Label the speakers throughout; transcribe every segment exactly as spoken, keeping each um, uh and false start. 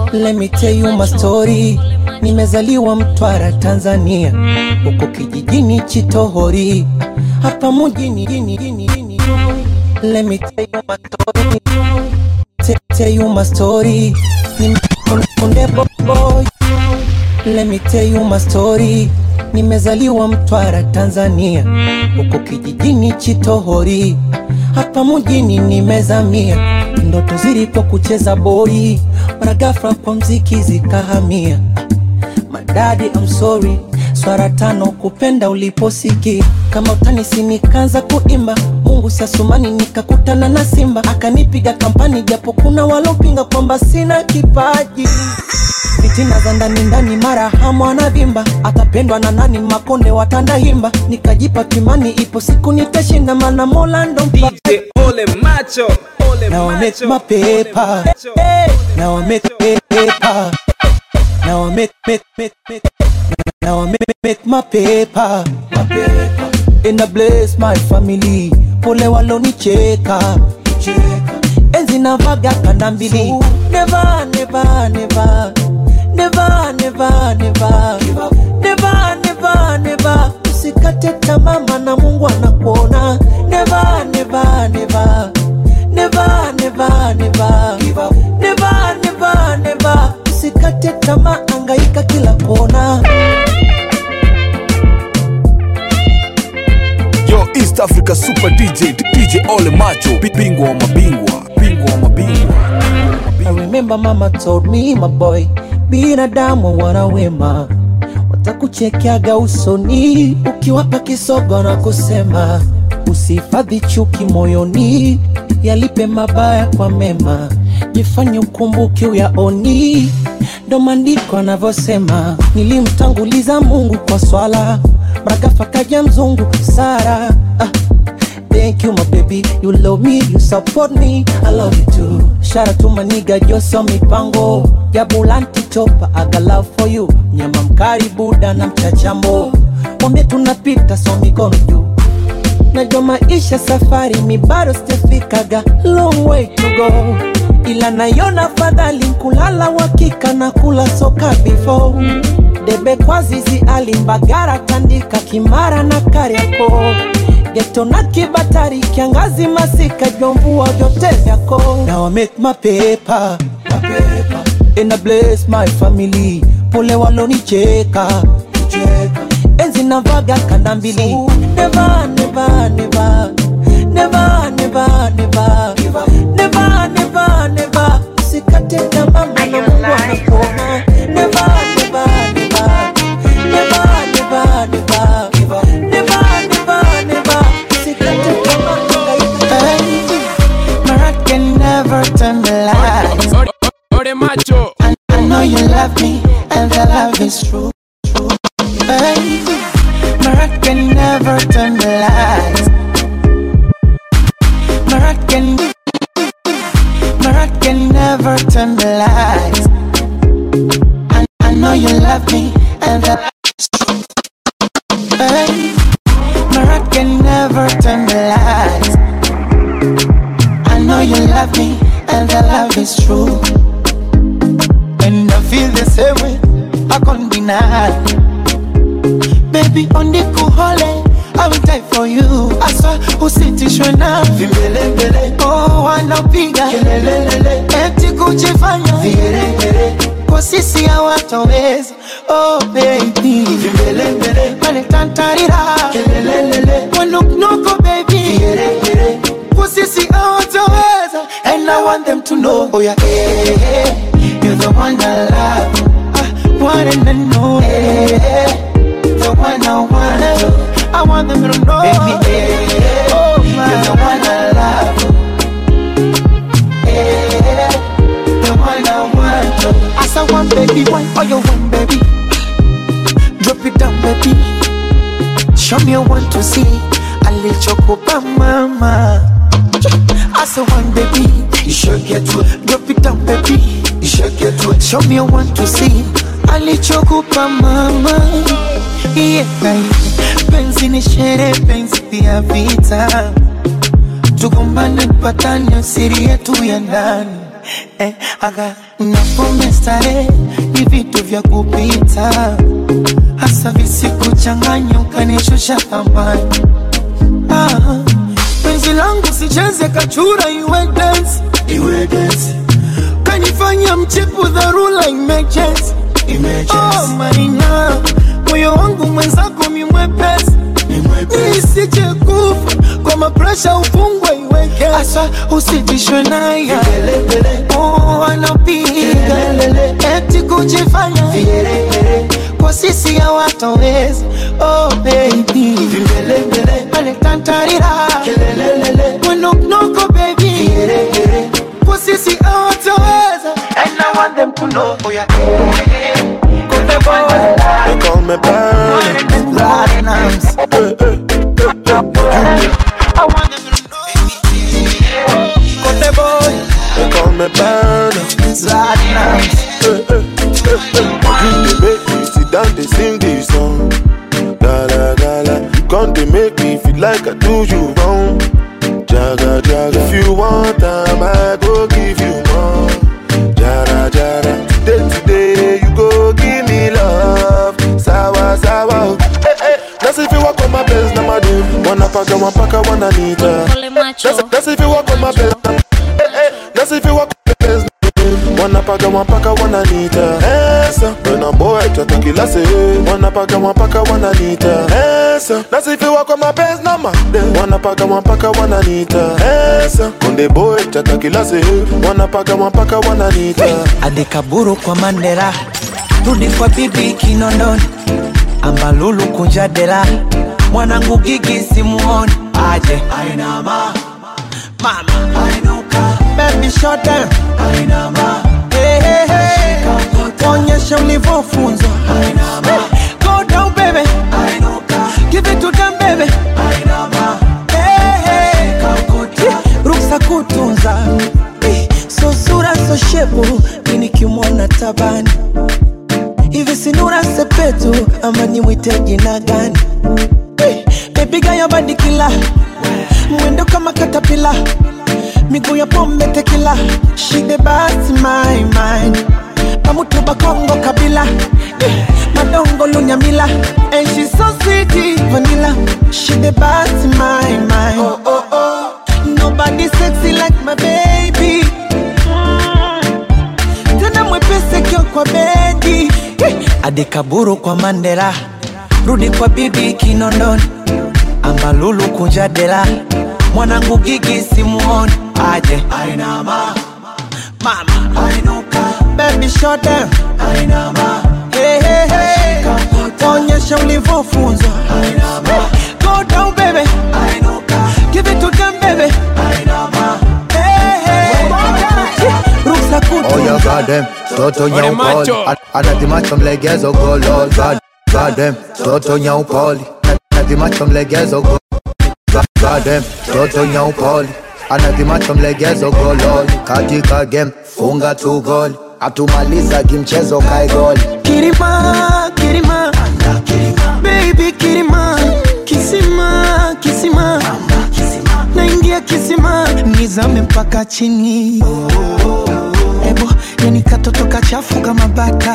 Speaker 1: Let me tell you my story. Nimezaliwa Mtwara Tanzania, huko kijijini Chitohori, hapa mjini. Let me tell you my story. Tell you my story. Nimekonde boy. Let me tell you my story. Nimezaliwa Mtwara Tanzania, huko kijijini Chitohori, hapa mjini nimezamia. Ndoto zilikuwa kucheza boli, mara ghafla kwa mziki zikahamia. My daddy I'm sorry, swara tano kupenda uliposiki. Kama utanisi nikaanza kuimba, Mungu siasumani nikakutana na Simba. Akanipiga kampani japo kuna walopinga kwamba sina kipaji. Fitina za ndani ndani mara hamu anavimba, atapendwa na nani Makonde watanda himba. Nikajipa kimani ipo siku nitashinda, mana Mola ndo mpa.
Speaker 2: D J Ole Macho, Ole
Speaker 1: Now I make my paper. Now I make paper. Now I make make make make. Now I make make my paper. My paper. And I bless my family. Pole walonicheka. Enzi na vaga kanambili. Never never never. Never never never. Never never never. Usikate tamaa maana Mungu anakuona. Never never never. Never never never. Never never never. Usikate tamaa, angaika kila kona.
Speaker 3: Yo, East Africa Super D J, D J Ole Macho, bingwa wa mabingwa, bingwa wa mabingwa.
Speaker 1: I remember mama told me, my boy, binadamu wana wema, watakuchekeaga usoni ukiwapa kisogo na kusema. Usihifadhi chuki moyoni, yalipe mabaya kwa mema. Jifanye ukumbuke uyaoni, ndo maandiko yanavyosema. Nilimtanguliza Mungu kwa swala, mragafa kaja mzungu Sara. ah. Thank you my baby, you love me, you support me, I love you too. Shout out to my nigga Joso Mipango, Jabulanti Chopa, I got love for you. Nyama mkari Buda na mchachambo, mwambie tunapita so mikono juu. Najua maisha safari mi bado sijafikaga, long way to go. Ila naiona fadhali kulala wakika na kula soka before. Debe kwa zizi alimbagara tandika Kimara na Kariako. Geto na Kibatari kiangazi masika jomvua vyote vyako. Now I make my paper, my paper. And I bless my family. Pole walonicheka, enzi na vaga kandambili. Never, never, never. Never, never, never. Never, never, never. Usikate tamaa maana Mungu anakuona. Never, never, never. Never, never, never. Never, never, never. Usikate tamaa angaika.
Speaker 4: My heart can never turn the lights.
Speaker 2: Ole Macho.
Speaker 4: I, I know you love me, and the love is true, true. Baby, my heart can never turn the lights. My heart can, my heart can never turn the lights. I, I know you love me, and the love is true. Baby, my heart can never turn the lights. I know you love me, and the love is true. And I feel the same way, I can't deny. Baby, on the cool hole, I will die for you. I saw usitishwe na vimbele mbele. Oh, wanapiga kelelelele, eti kujifanya vigeregere. Kwa sisi hawatoweza. Oh baby, vimbele mbele, wale tantarira kelelelele. Wanuknuko baby, vigeregere. Kwa sisi hawatoweza. And I want them to know, oh yeah, hey, hey, you're the one I love. I want them to know, hey, hey, the one I want. I want them to know, baby, hey, hey, oh my, you're the one I love. Hey, hey, the one I want. As I want, baby, why are you want, baby? Drop it down, baby. Show me you want to see. I let you go by mama. As I want, baby, you should get to it. Drop it down, baby, you should get to it. Show me you want to see. I let you go by mama. Yeah, penzi ni shere, penzi pia vita. Tukumbane patani siri yetu ya ndani. eh, aga napombe stare ni vitu vya kupita, hasa visikuchanganya ukanishusha thamani. Ah, penzi langu sicheze kachura, iwe dance, iwe dance, kanifanya mchepu dharura emergency, emergency. Oh marina, moyo wangu mwenzako mimwepesi, nisije kufa kwa mapresha ufungwe iweke, asa usitishwe naye oh anapiga eti kujifanya kwa sisi ya wataweza. Oh baby ale tantarira mweno knoko baby kwa sisi ya wataweza. And I want them to know oh yeah. They
Speaker 5: call me Burn
Speaker 4: Platinums. I want them to know.
Speaker 5: They call me Burn
Speaker 4: Platinums.
Speaker 5: They make me sit down, they sing this song. La la la la. You can't they make me feel like I do you wrong. Jaga jaga. If you want time, I go give you more. Jara jara. Today today you go give me love. Sawa sawa. Hey hey. That's if you walk on my best, na my dude. Wanna paka, wanna paka, wanna nita. That's, that's if you walk on my best. Hey hey. That's if you walk on my best. Wanna paka, wanna paka, wanna nita. Esa. When a boy tata kila se. Wanna paka, wanna paka, wanna nita. Esa. That's if you walk on my best, na my dude. Wanna paka, wanna paka, wanna nita. Esa. When the boy tata kila se. Wanna paka, wanna paka, wanna nita.
Speaker 1: Adekaburu kwa Mandela, rudi kwa bibi Kinondoni, Ambalulu kunjadela, mwanangu Gigi simuoni, aje ainama mama ainuka, baby shut down ainama, hey hey hey, onyesha ulivyofunzwa ainama, go down baby ainuka, give it to them baby ainama, hey hey kaukuta, ruksa kutunza, so sura so shepu, mini kimona tabani, hivi sinura sepetu, ama niwite jina gani? Hey, baby gaya badikila, mwendo kama katapila, miguu ya pombe tequila, she the best my mind, pamutuba Kongo kabila, hey, madongo lunyamila, and she's so sweet vanilla, she the best my mind, oh oh oh, nobody sexy like my baby, mm. Tena mwepese kio kwa bedi, hey. Adekaburu kwa Mandela, rudi kwa bibi Kinondoni, Ambalulu kunjadela, mwanangu Gigi simuoni, aje ainama mama ainuka, baby shut down ainama, hey hey hey, onyesha ulivyofunzwa ainama, go down baby ainuka, give it to them baby ainama, hey hey, ruksa kutunza.
Speaker 6: Oh yeah, goddamn, toto nyaupoli, anadhimacho mlegezo golo, goddamn, toto nyaupoli, anadhimacho mlegezo golo, goddamn, toto nyaupoli, anadhimacho mlegezo golo, katika game, funga tu goli, atumaliza kimchezo kai goli.
Speaker 4: Kirima, kirima, baby kirima, kisima, kisima, naingia kisima, nizame mpaka chini. Ebo, yani katoto kachafu kama bata.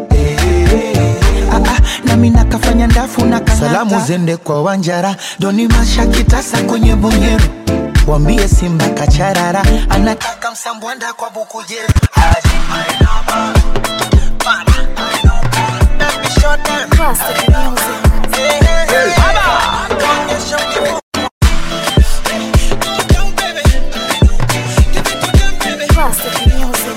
Speaker 4: Ah ah, na mina kafanya ndafu na kanata. Salamu zende kwa Wanjara, doni masha kitasa kwenye Bunyero. Wambie Simba kacharara, anataka msambwanda kwa Bukujero. Aji mainama, mama ainuka, baby shut down.
Speaker 7: Classic music.
Speaker 4: Hey hey hey, baba, onyesha ukivu.
Speaker 7: Classic music.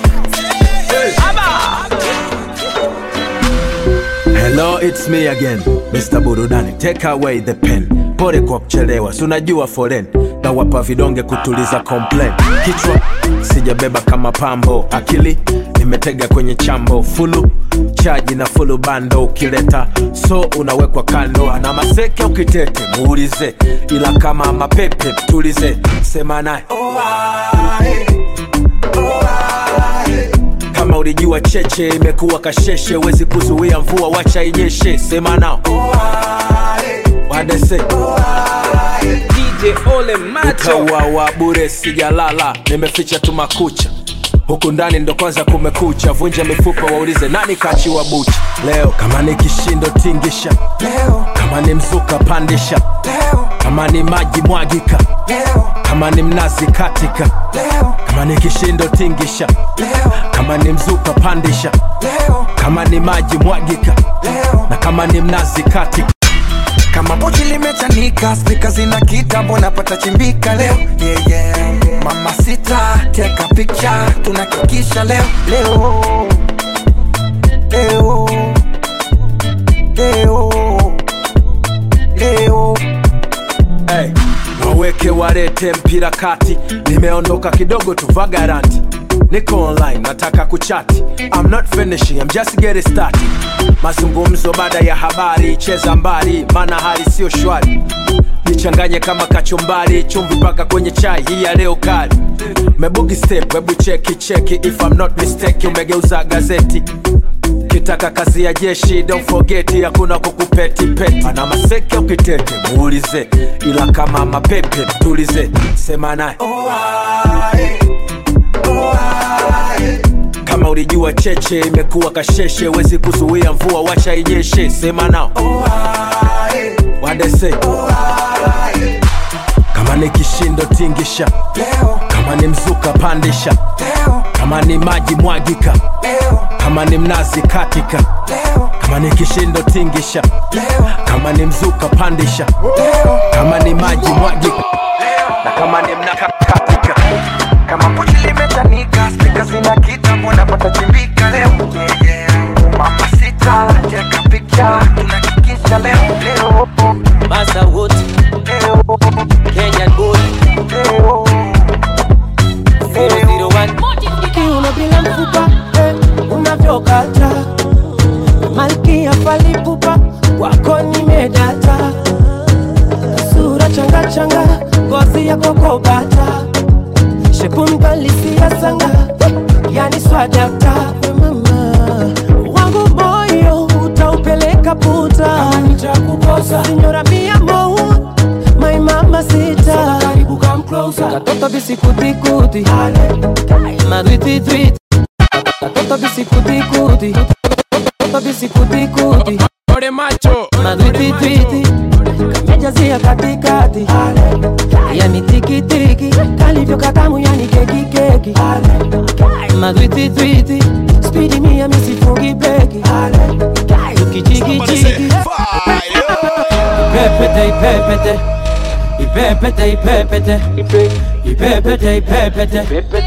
Speaker 2: Hello, it's me again, Mister Burudani. Take away the pen. Pole kwa kuchelewa, si unajua foreign. Na wapa vidonge kutuliza complain. Kichwa sijabeba kama pambo, akili nimetega kwenye chambo. Fulu chaji na fulu bando, ukileta so unawekwa kando. Na maseke ukitete muulize, ila kama mapepe tulize, sema nae. Oh, ae. Oh, ae. Kama ulijua cheche imekuwa kasheshe, wezi kuzuia mvua wacha inyeshe, sema nao. Oh, ae. Wadese. Oh, ae. D J Ole Macho. Ukawawa bure sijalala, nimeficha tu makucha. huku ndani ndo kwanza kumekucha. Vunja mifupa waulize nani kachiwa buchi. Leo kama ni kishindo tingisha, leo kama ni mzuka pandisha, leo kama ni maji mwagika, leo kama ni mnazi katika, leo kama ni kishindo tingisha, leo kama ni mzuka pandisha, leo kama ni maji mwagika, leo na kama ni mnazi katika.
Speaker 8: Kama pochi limechanika, speaker zina kitambo napata chimbika leo. Yeah yeah, mama sita, take a picture, tunakikisha leo. Leo, leo, leo, leo.
Speaker 2: Hey, waweke warete mpira kati, nimeondoka kidogo tu vagaranti. Niko online, nataka kuchati. I'm not finishing, I'm just getting started. Mazungumzo baada ya habari, cheza mbali, mana hali sio shwari. Nichanganye kama kachumbari, chumvi paka kwenye chai, hii ya leo kali. Mebugi step, webu cheki cheki, if I'm not mistaken, umegeuza gazeti. Kitaka kazi ya jeshi, don't forget, hakuna kukupeti peti. Ana maseke ukitete, muulize, ila kama mapepe, tulize, sema nae.
Speaker 8: Oh, aye. Oh, aye.
Speaker 2: Kama ulijua cheche imekuwa kasheshe, wezi kuzuia mvua wacha inyeshe, sema nao.
Speaker 8: Oh, aye.
Speaker 2: What they say?
Speaker 8: Oh, aye.
Speaker 2: Kama ni kishindo tingisha,
Speaker 8: leo
Speaker 2: kama ni mzuka pandisha,
Speaker 8: leo
Speaker 2: kama ni maji mwagika,
Speaker 8: leo
Speaker 2: kama ni mnazi katika,
Speaker 8: leo
Speaker 2: kama ni kishindo tingisha,
Speaker 8: leo
Speaker 2: kama ni mzuka pandisha,
Speaker 8: leo
Speaker 2: kama ni maji mwagika, leo na kama ni mnazi katika.
Speaker 8: Kama pochi limechanika, speaker zina kitambo napata chimbika leo. Yeah yeah, mama sita, take a picture, tunakikisha leo. Leo
Speaker 1: Masa wote
Speaker 8: leo
Speaker 1: Kenyan boy
Speaker 8: leo
Speaker 1: zero zero one.
Speaker 4: Kiuno bila mfupa, eh, unavyokata Malkia falipupa, wako nimedata Sura changa changa, ngozi ya kokobata Shepu mbalisi ya sanga, yani swadakta Mama, wangu moyo utaupeleka puta Kama nitakukosa, signora mia mo, my mama sita Sasa karibu come closer, katoto bisikuti kuti Madwiti twiti, katoto bisikuti kuti Katoto bisikuti kuti
Speaker 9: Ore macho,
Speaker 4: Madwiti twiti, kamejazia katikati Yani tiki tiki, kalivyo katamu yani keki keki Madwiti twiti, speedy mia misifungi beki Yuki chiki chiki Ipepete, ipepete Ipepete, ipepete Ipepete, ipepete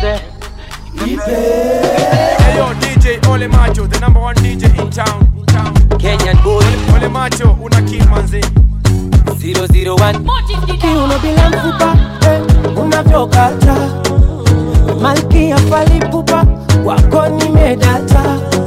Speaker 9: hey yo D J Ole Macho, the number one D J in town, in town.
Speaker 1: Kenyan boy
Speaker 9: Ole Macho, una kill manzi.
Speaker 1: zero zero one.
Speaker 4: Kiuno bila mfupa, eh, unavyokata Malkia falipupa, wako nimedata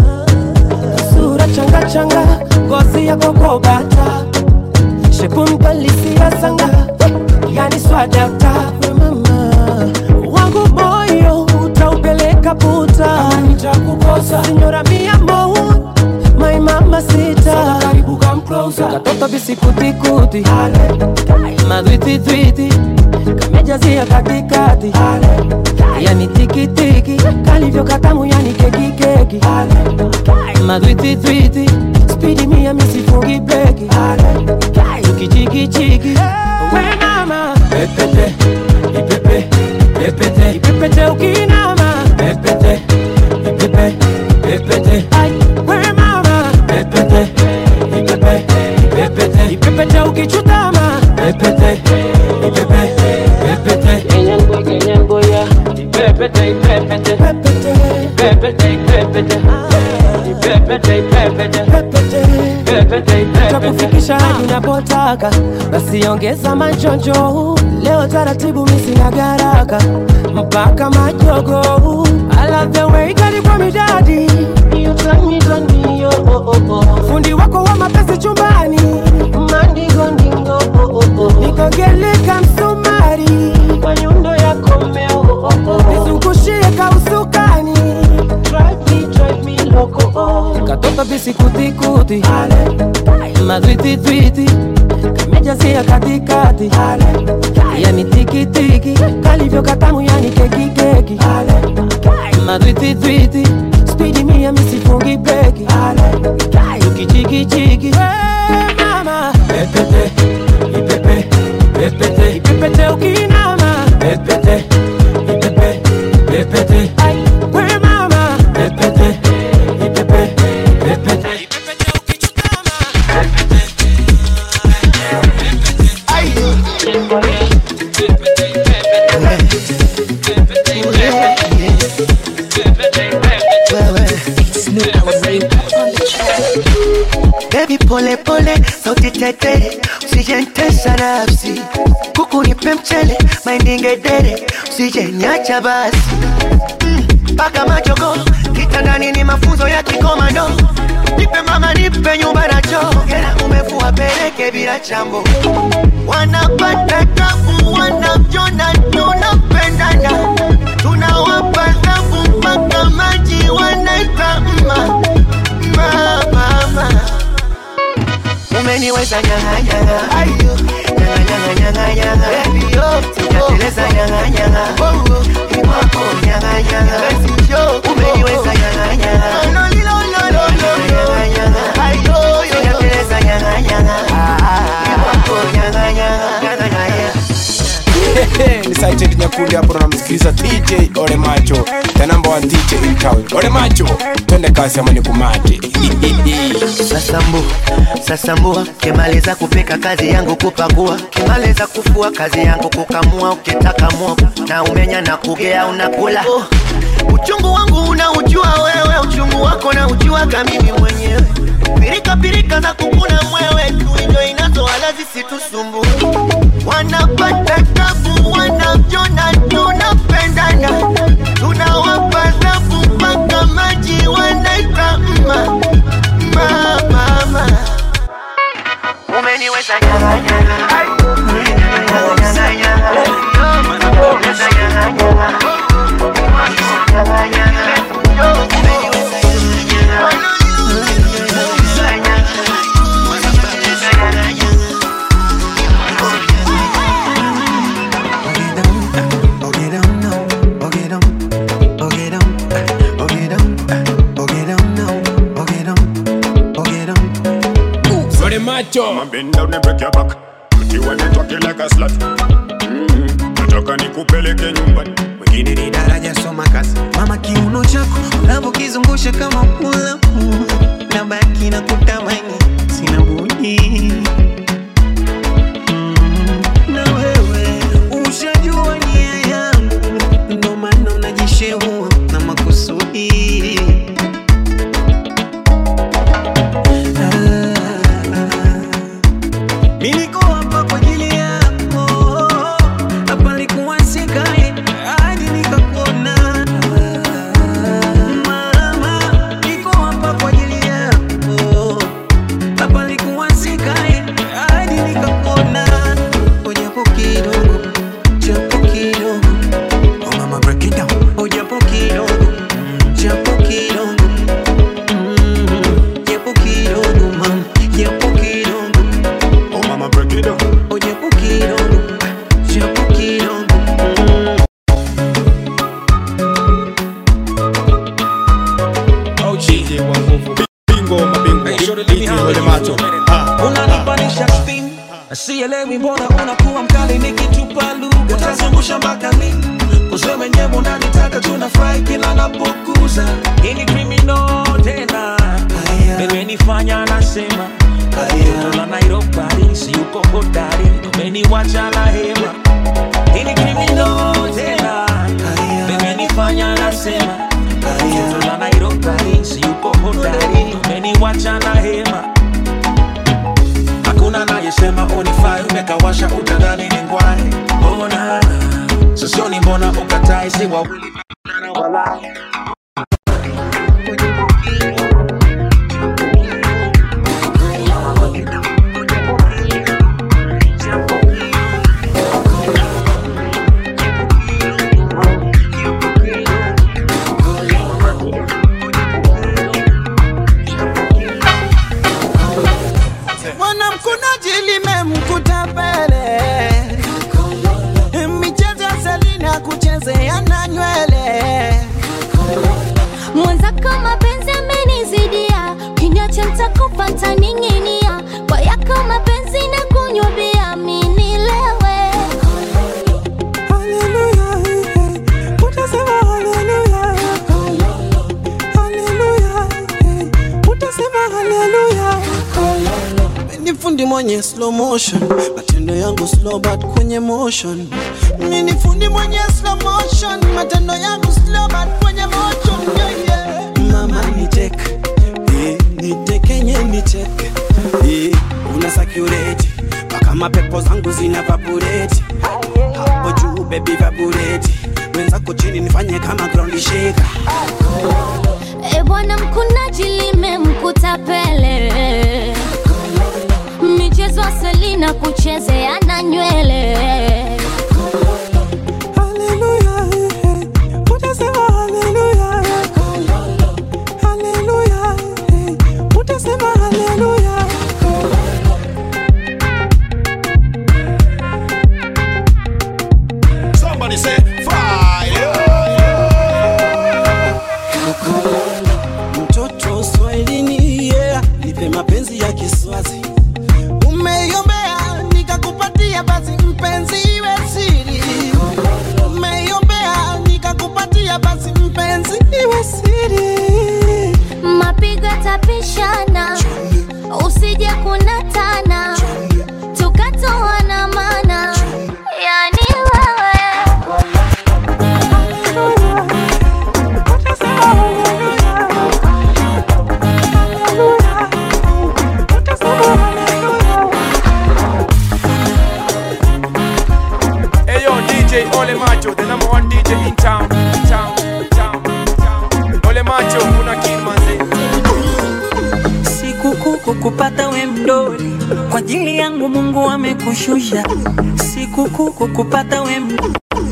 Speaker 4: Sura changa changa, ngozi ya kokobata Shepu mbalisi ya sanga, yani swadakta Mama, wangu moyo utaupeleka puta Kama nitakukosa, signora mia mo, my mama sita Sasa karibu come closer, katoto bisikuti kuti Madwiti twiti, kamejazia katikati Yani tiki tiki, kalivyo katamu yani keki keki Madwiti twiti, speedy mia misifungi beki Yuki chiki chiki, we mama Pepete, ipepe, pepete Ipepete ukinama Pepete, ipepe, pepete Ay, we mama Pepete, ipepe, pepete Ipepete ukichutama Pepete, ipepe, pepete
Speaker 1: Kenyan boy, Kenyan boy ya Ipepete, ipepete
Speaker 4: Pepete,
Speaker 1: Ipepete, ipepete Ipepete, ipepete
Speaker 4: pepete
Speaker 1: Ipepete, ipepete
Speaker 4: Takufikisha hadi unapotaka, basi ongeza majonjo. Leo taratibu misina garaka, mpaka majogo. I love the way you kwa mi daddy, you turn me turn me oh oh oh oh. Fundi wako wa mapenzi chumbani, mandingo ndingo oh oh oh. Nikogeleka msumari, kwa nyundo yako meo oh oh oh. Nizungushie kausukani, drive me drive me loco oh. Katoto bisikuti kuti, madwiti twiti, kamejazia katikati Yani tiki tiki, kalivyo katamu yani keki keki
Speaker 1: kama driti driti. Speedy mia misifungi breki. Ukichiki chiki. Hey mama, pepete, ipepe, pepete, ipepete ukinama. Pepete, ipepe, pepete. We mama, pepete, ipepe, pepete, ipepete ukichutama.
Speaker 4: Baby pole pole, sauti tete, usijentesa nafsi. Kuku nipe mchele, mahindi ngedere, usijenyacha basi. Paka mm, majogo, kitandani ni mafunzo ya kikomando. Nipe mama nipe nyumba na choo, kera umefua peleke bila chambo. Wanapata tabu, wanamjona, tunapendana. Tunawapa tabu, mpaka maji wanaita mma. Mama, umeniweza nyanga nyanga, ayo nyanga nyanga nyanga, baby yo, sijateleza nyanga nyanga, oh, iwako nyanga nyanga, basi yo, umeniweza nyanga nyanga, no no no no no, nyanga nyanga, ayo sijateleza nyanga nyanga, iwako nyanga nyanga, nyanga nyanga.
Speaker 9: Ni Sighted Nyakundi hapo na msikiliza D J Ole Macho, the number one D J in town. Ole Macho, twende kasi ama nikumate.
Speaker 4: Sasambu, sasambua, kimaliza kupika kazi yangu kupakua. Kimaliza kufua kazi yangu kukamua, ukitaka mwogo na umenya na kugea unakula. Oh, uchungu wangu unaujua wewe, uchungu wako na ujua kama mimi mwenyewe. Pirika pirika za kukuna mwewe, tuinjo inazo wala zisitusumbu. Wanapata tabu, wanamjona, tunapendana. Tunawapa tabu, mpaka maji wanaita mma. Mama, umeniweza nyanga nyanga, nyanga nyanga nyanga, umeniweza nyanga nyanga, nyanga nyanga, umeniweza nyanga nyanga.
Speaker 9: Macho,
Speaker 10: bend down and break your back. Put you on the talk like a slut. Mm-hmm. Nataka nikupeleke nyumbani. Wengine ni daraja soma kasi.
Speaker 11: Mama kiuno chako unapokizungusha kama pulapu, na baki na kutamani sina budi. Mm, na wewe ushajua nia yangu, ndo maana unajishehua na makusudi. Miliko hapa kwa ajili yako, hapa likuwa sikae hadi nikakuona. Mama, niko hapa kwa ajili yako, hapa likuwa sikae hadi nikakuona. Ojapo kidogo, japo kidogo, oh mama break it down. Ojapo kidogo, japo kidogo, mm, japo kidogo mama, japo kidogo.
Speaker 10: Mama break it down.
Speaker 11: Oye poquito, ya poquito.
Speaker 9: O G J Wanguvu, bingo mabingo, D J Ole Macho.
Speaker 11: Unanipanisha spin, sielewi mbona unakuwa mkali nikitupa lugha. Utazungusha mpaka lini? Kusema nyewe unanitaka tunafurahi kila napokuza. Hii ni criminal tena, imenifanya nasema Toto la Nairobi, si uko hodari, umeniwacha na hema. Hili criminal tena, umenifanya nasema Toto la Nairobi, si uko hodari, umeniwacha na hema. Hakuna anayesema unifai, umekawasha utadhani ni ngwai. Ona, sisioni mbona ukatai, si wawili na wala.
Speaker 12: Fanta ninginia kwa yako mapenzi na kunywa bia mimi nilewe.
Speaker 13: Hallelujah, utasema hallelujah. Hallelujah, utasema hallelujah. Mimi fundi mwenye slow motion, matendo yangu slow but kwenye motion. Mimi fundi mwenye slow motion, matendo yangu slow but kwenye motion. Yeah, yeah. Mama ni take, eh, ni take nye ni take. Eh, una security, baka mapepo zangu zina vaporate. Hapo juu baby vaporate, wenzako chini nifanye kama ground shaker.
Speaker 12: E bwana mkunaji limemkuta Pele, michezo Selina kuchezea na nywele.
Speaker 13: Hallelujah, utasema hallelujah. Hallelujah, utasema hallelujah.
Speaker 10: Somebody say fire.
Speaker 13: Mtoto Swahilini, yeah, nipe mapenzi ya Kiswazi. Umeiombea nikakupatia, basi mpenzi iwe siri. Umeiombea nikakupatia, basi mpenzi iwe siri.
Speaker 12: Mapigo tapishana, usije kunatana, tukatoana mana. Yani wewe
Speaker 9: Hey yo, D J Ole Macho, the number one D J in town, town, town, town. Ole Macho, una kill manze.
Speaker 14: Sikukuu kukupata we mdoli, kwa ajili yangu Mungu amekushusha. Sikukuu kukupata we mdoli,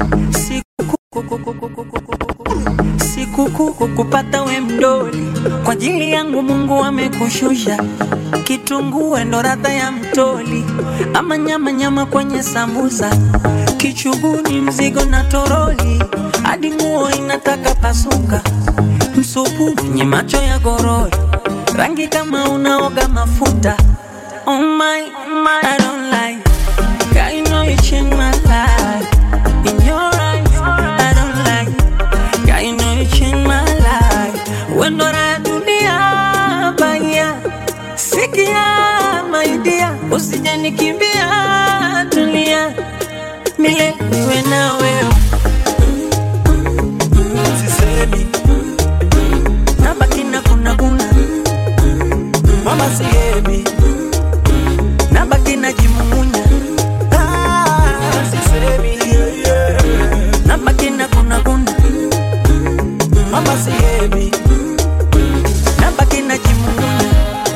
Speaker 14: sikukuu kukupata we mdoli, kwa ajili yangu Mungu amekushusha. Kitunguu ndo ladha ya mtoli, ama nyama nyama kwenye sambusa. Kichuguni mzigo na toroli, hadi nguo inataka pasuka. Msupu mwenye macho ya gorori, rangi kama unaoga mafuta. Oh my, oh my, I don't like. God, you know you changed my life. In your eyes, I don't like. God, you know you changed my life. When do I do the abaya? Sikia, my dear. Usije nikimbia, tulia. Milele niwe na wewe.
Speaker 13: Sisemi
Speaker 14: nabaki na kuna kuna.
Speaker 13: Mama sihemi
Speaker 14: nabaki na jimumunya.
Speaker 13: Ah, sisemi yeah, yeah.
Speaker 14: Nabaki na kuna kuna.
Speaker 13: Mama sihemi
Speaker 14: nabaki na jimumunya.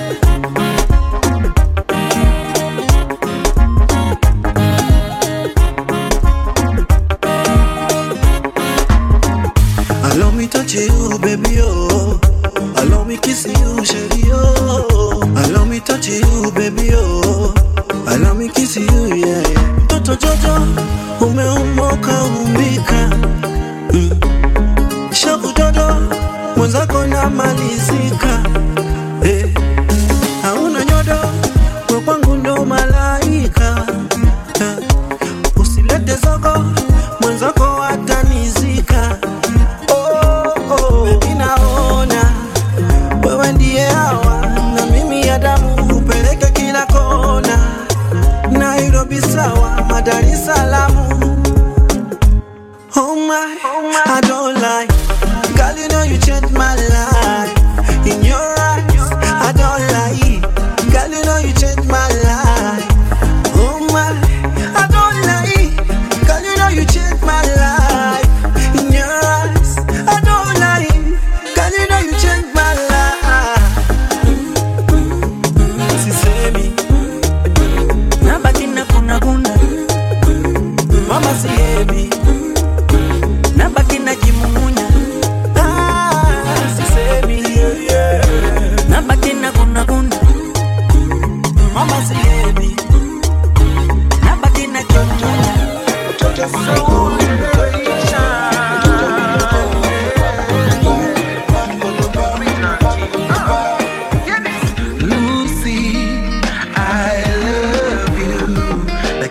Speaker 13: Allow me touch you, baby, oh. Allow me kiss you, shady, oh. Allow me touch you, baby, oh. Allow me kiss you, yeah, yeah. Toto Jojo, umeumoka umbika. Mm. Shavu dodo, mwenzako na malizika. Eh. Hauna nyodo, we kwangu ndo malaika. Eh. Usilete zogo, mwenzako atanizika. Baby naona wewe ndiye hawa, na mimi ya damu upeleke kila kona. Nairobi sawa, Dar es Salaam. Oh my, I don't lie. Girl, you know you changed my life. In your eyes, I don't lie. Girl, you know you changed my life. Oh my, I don't lie. Girl, you know you changed my life. In your eyes, I don't lie. Girl, you know you changed my life. Sisemi
Speaker 14: nabaki na kuna kuna.
Speaker 13: Mama sihemi
Speaker 14: nabaki na jimumunya.
Speaker 13: Ah, sisemi yeah, yeah.
Speaker 14: Nabaki na kuna kuna.
Speaker 13: Mama sihemi
Speaker 14: nabaki na jimumunya.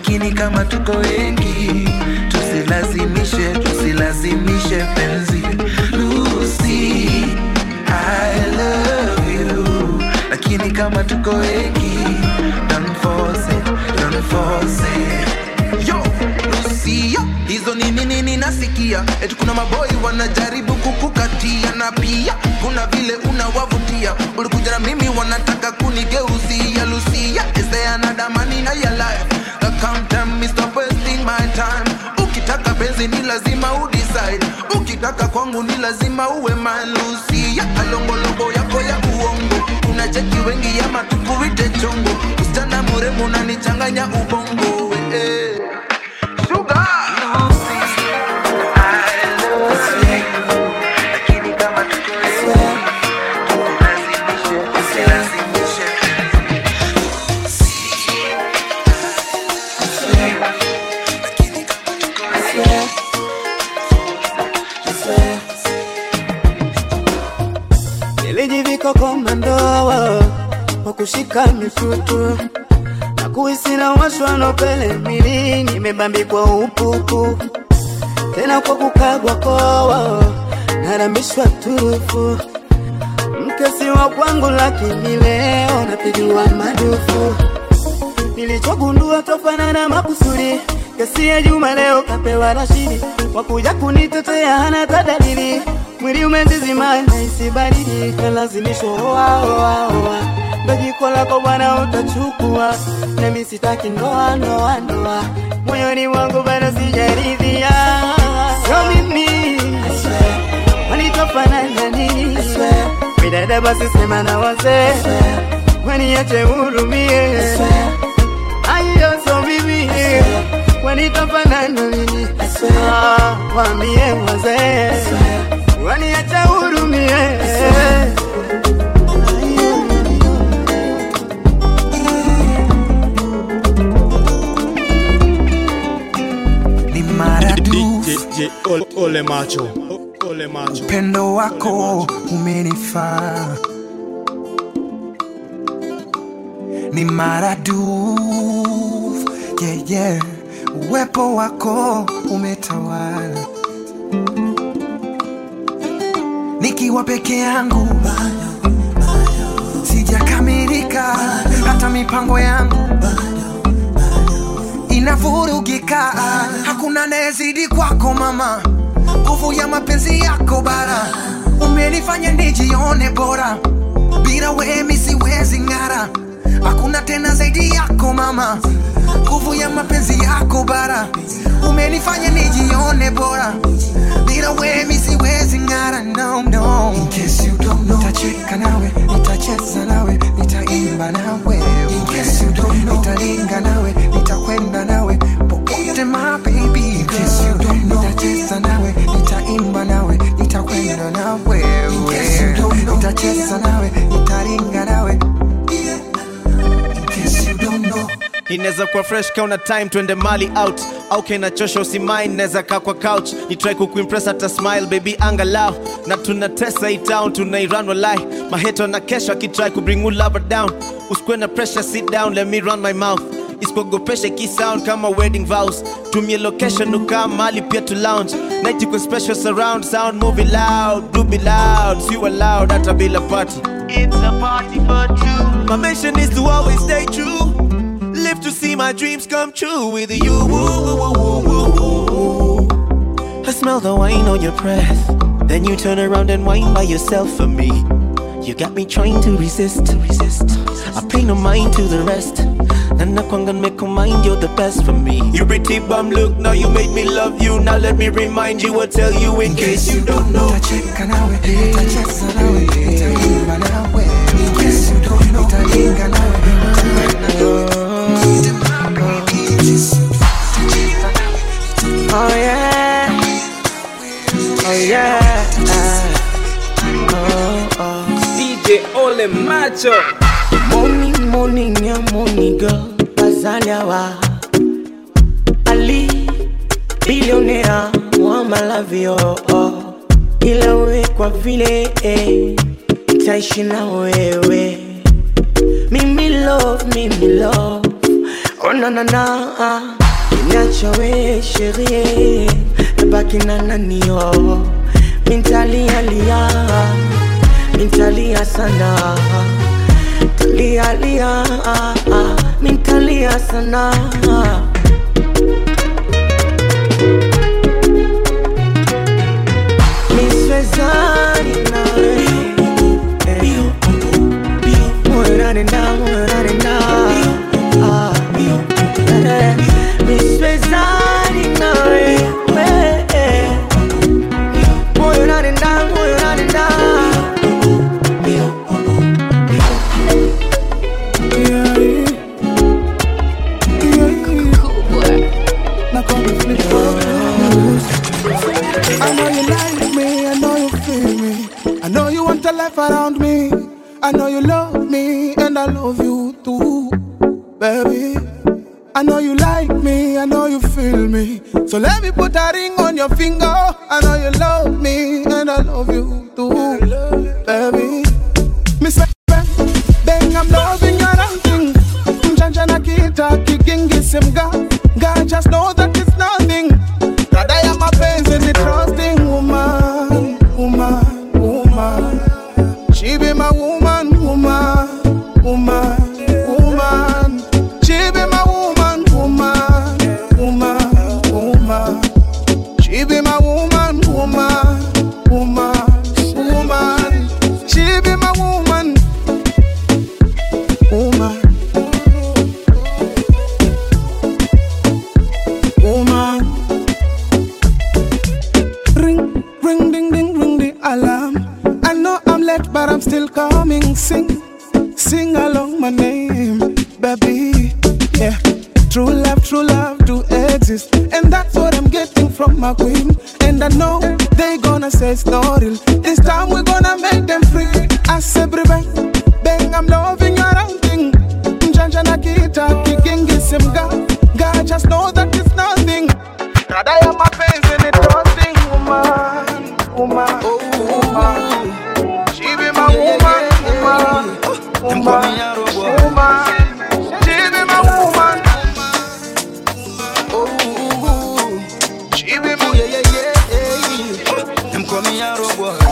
Speaker 8: lakini kama tuko wengi tusilazimishe, tusilazimishe penzi. Lucy, I love you, lakini kama tuko wengi don't force it, don't force it. Yo, Lucy, yo, hizo nini nini nasikia, eti kuna maboy wanajaribu kukukatia, na pia kuna vile unawavutia. Ulikuja na mimi wanataka kunigeuzia. Lucy, is there another man in your life? Now come tell me, stop wasting my time. Ukitaka penzi ni lazima udecide, ukitaka kwangu ni lazima uwe man. Lucy, alongolongo yako ya uongo, unacheki wengi ya matukuite chongo. Msichana mrembo unanichanganya ubongo, eh. Sugar
Speaker 15: nilijivika komando wa kushika mitutu na kuhisi na washwa nopele mili, nimebambikwa upupu tena kwa kukagwa kowa narambishwa turufu. Mkesi wa kwangu lakini leo napigiwa madufu. Nilichogundua tofana na makusudi, kesi ya Juma leo kapewa Rashidi, wakuja kunitetea hana tadalili. Mwili umezizima na isi baridi, kalazimishwa oa oa oa. Ndo jiko lako bwana utachukua, na mimi sitaki ndoa ndoa ndoa. Moyoni wangu bado sijaridhia. So mimi wanitofanana nini? Midada basi sema na wazee, waniache hurumie. Ayo so mimi wanitofanana nini? Ah, waambie wazee waniache hurumie.
Speaker 8: Ni maradu
Speaker 2: D J Ole Macho, Ole Macho.
Speaker 8: Upendo wako umenifaa, ni maradu, yeah yeah. Uwepo wako umetawala, nikiwa peke yangu sijakamilika, hata mipango yangu inavurugika. Hakuna nezidi kwako mama, nguvu ya mapenzi yako bara, umenifanya nijione bora, bila wewe mimi siwezi ngara. Hakuna tena zaidi yako mama, nguvu ya mapenzi yako bara, umenifanya nijione bora, bila wewe mimi siwezi ngara. No no, in case you don't know, nitacheka nawe, nitacheza nawe, nitaimba nawe. In case you don't know, nitalinga nawe, nitakwenda nawe popote my baby. In case you don't know, nitacheza nawe, nitaimba nawe, nitakwenda nawe. In case you don't know, nitacheza nawe, nitalinga nawe.
Speaker 2: Ineza kwa fresh kauna time twende mali out, au kena chosho usimain neza kaa kwa couch. Ni try kukuimpress hata smile baby angalau, na tunatesa hii town tunairun walai. Maheto na kesho akitry kubring you lover down, usikwe na pressure sit down let me run my mouth. Isikogopeshe ki sound kama wedding vows, tumie location ukaa mali pia to lounge. Night iko special surround sound movie loud, do be loud, see you loud hata bila party. It's a party for two. My mission is to always stay true, live to see my dreams come true with you. I smell the wine on your breath, then you turn around and whine by yourself for me. You got me trying to resist, to resist. I pay no mind to the rest, and I can't make a mind, you're the best for me. You pretty bum look, now you made me love you. Now let me remind you or tell you in case you don't know.
Speaker 8: Nitacheka nawe, nitacheza nawe, nitaimba nawe. In case you don't know, nitalinga nawe, nitakwenda nawe.
Speaker 15: Oh yeah, oh yeah, oh oh.
Speaker 9: D J Ole Macho.
Speaker 15: Morning, morning, yeah, morning girl. Bazania wa Ali, billionaire, Muhammad love you, oh. Ila we kwa vile, eh, taishi na wewe. Mimi love, mimi love, oh na na na.
Speaker 11: Niacha we chérie, nabaki na nani yo. Mintalia lia, mintalia sana. Talia lia, mintalia sana. Miswezani nawe, moyo unanenda, moyo unanenda. Miswezani nawe, moyo unanenda, moyo unanenda.
Speaker 16: I know you like me, I know you feel me. I know you want a life around me. I know you love me, and I love you too, baby. I know you like me, I know you feel me. So let me put a ring on your finger. I know you love me, and I love you too, baby. Me say, bang, I'm loving your ranking. Mjanjana kita, kikingi simga. God just know that it's nothing. That I am a pains in the trusting woman, woman, woman. She be my woman, woman, woman, woman. She be my woman, woman, woman, woman. She be my woman, woman, woman, woman. She be my woman, woman, woman. Ring, ring, ding, ding, ring the alarm. I know I'm late, but I'm still coming. Sing, sing along my name, baby. Yeah, true love, true love do exist, and that's what I'm getting from my queen. And I know they gonna say it's not real. This time we're gonna make them free. I say, bang, bang, I'm loving your outing. Mjanjana kita, kikingi simga. God just know that it's nothing. God, I am my pains in it, trusting woman, woman, oh, woman. She be my woman, woman, woman, woman. She be my woman, oh, she be my, yeah, yeah, yeah. I'm coming out of work.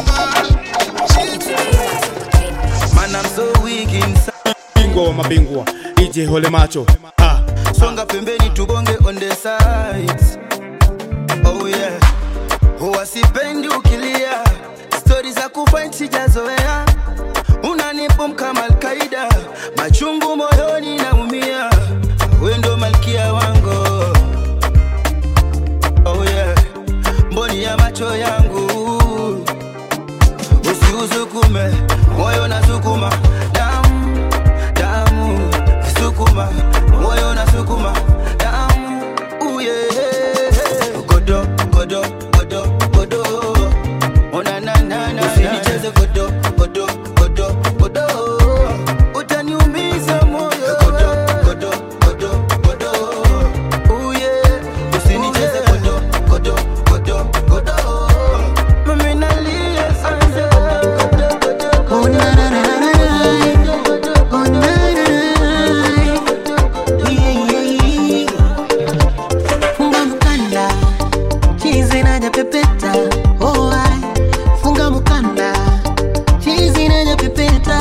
Speaker 16: Man, I'm so weak inside.
Speaker 17: Bingo mabingwa, D J Ole Macho. Ah,
Speaker 13: songa pembeni tubonge on the sides. Oh yeah, huwa sipendi ukilia. Stories za kufight sijazoea. Unanipa kama Al-Qaeda. Machungu moyoni naumia. Wewe ndo malkia wangu. Oh yeah, mboni ya macho yangu. Usiusukume, moyo nasukuma. Damu, damu, sukuma. Moyo nasukuma. Damu, oh yeah. Godo, godo, godo, godo. Ona na na na. Usinicheze godo, godo, godo, godo. Utaniumiza moyo. Godo, godo, godo, godo. Oh yeah. Usinicheze godo, godo, godo, godo. Mami nalia sana. Oh na na na na. Oh na na na. Yeah yeah. Funga mkanda, chizi naja pepeta. Oh ai, funga mkanda, chizi naja pepeta.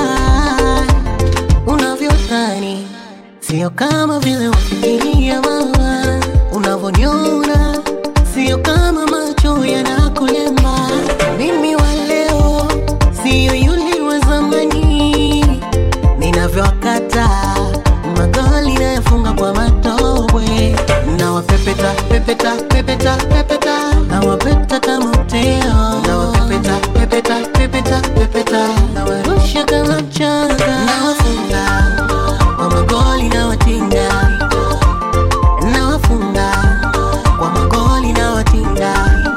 Speaker 13: Unavyotani sio kama vile wafikiria mama. Unavyoniona sio kama macho yanakulema. Mimi wa leo sio yule wa zamani. Ninavyokata magoli nayafunga kwa matobwe. Na wapepeta, pepeta, pepeta, pepeta. Na wapeta kama uteo. Na wapepeta, pepeta, pepeta, pepeta. Na warusha kama mchanga. Na wafunga kwa magoli na watinga. Na wafunga kwa magoli na watinga.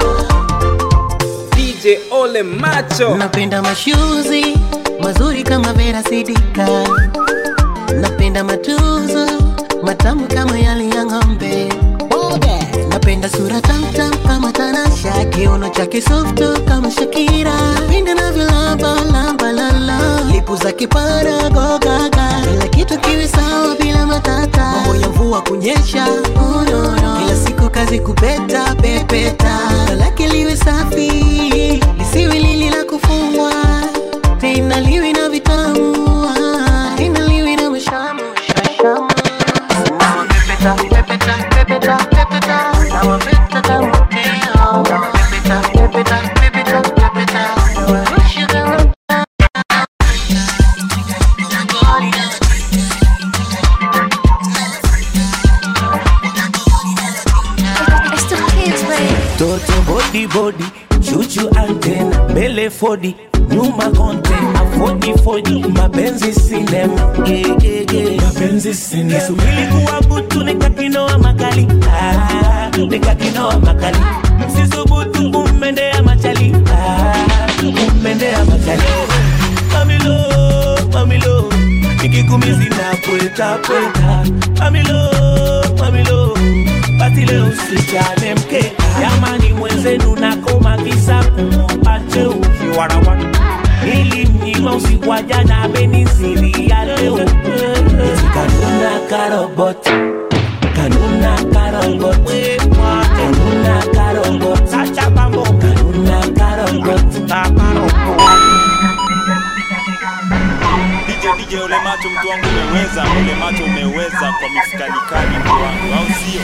Speaker 17: D J Ole Macho.
Speaker 11: Napenda mashuzi mazuri kama Vera Sidika. Napenda matuzo matamu kama yale ya ng'ombe. Napenda sura tamtam kama Tanasha. Kiuno chake soft kama Shakira. Napenda navyolamba lamba lala. Lipu za kipara go gaga. Kila kitu kiwe sawa bila matata. Mambo ya mvua kunyesha, oh no no.
Speaker 4: Now I'm better than what they are. Better, better, better, better. You can run down.
Speaker 11: Toto body body, chuchu antenna, mbele forty, nyuma container, forty forty, mapenzi cinema, yeah yeah yeah, mapenzi cinema. Subili kuwa butu nikakinoa makali, ah, nikakinoa makali. Sisubutu kumendea machali, ah, kumendea machali. Mamilo, mamilo, nikikumizi na pweta pweta. Mamilo, mamilo, bati leo usichane mkeka. Yamani mwenzenu nakoma kisa kumpate ukiwarawana. Ili mnyima usiku wa jana amenisiri ya leo. Kanuna karobot, kanuna karobot, kanuna karobot, sacha bambo, kanuna karobot, karobot.
Speaker 18: D J D J Ole Macho mtu wangu umeweza, Ole Macho umeweza kwa mistari kali mtu wangu, au sio?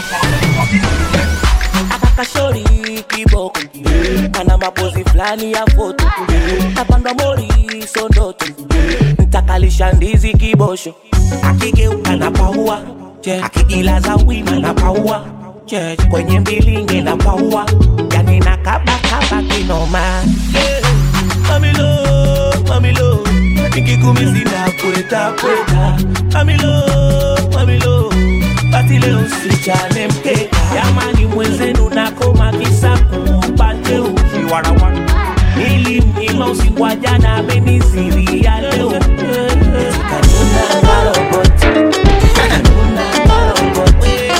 Speaker 11: Akakashori kiboko, ana mapozi flani ya foto. Napanda mori sondoto, nitakalisha ndizi kibosho. Akigeuka na paua, akigilaza wima na paua. Kwenye mbilinge na paua, yani nakaba kaba kinoma. Mamilo, mamilo, nikikumizi na kweta kweta. Mamilo, mamilo, bati leo usichane mkeka. Yamani mwenzenu nakoma kisa kumpate ukiwarawana. Ili mnyima usiku wa jana amenisiri ya leo. Kanuna karobot, kanuna karobot.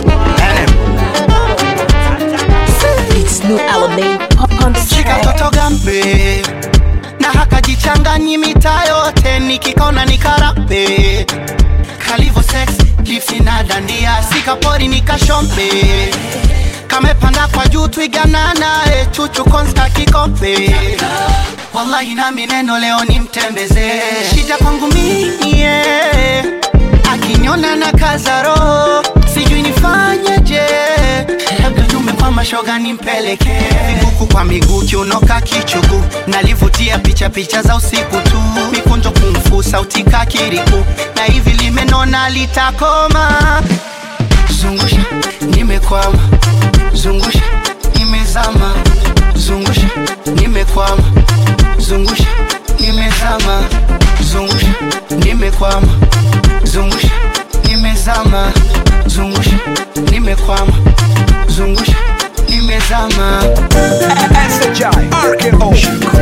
Speaker 4: It's new element on the track. Chika toto gambe na haka jichanganyi mita yote nikikona nikarape. Kalivo sex, lipsi na dandia, sika pori nikashompe. Kamepanda kwa juu twiganana, e chuchu konska kikompe. Wallahi na mineno leo ni mtembeze. Shida kwangu mimi, yeah. Akiniona na kazaro, sijui nifanye je. Labda jume kwa mashoga nimpeleke. Miguku kwa miguu kiunoka kichugu. Nalivutia picha picha za usiku tu. Mikunjo kumfu sauti kakiriku. Na hivi limenona litakoma. Zungusha, nimekwama. Zungusha, nimezama. Zungusha, nimekwama. Zungusha, nimezama. Zungusha, nimekwama. Zungusha, nimezama. Zungusha, nimekwama. Zungusha, nimezama. S H I R K O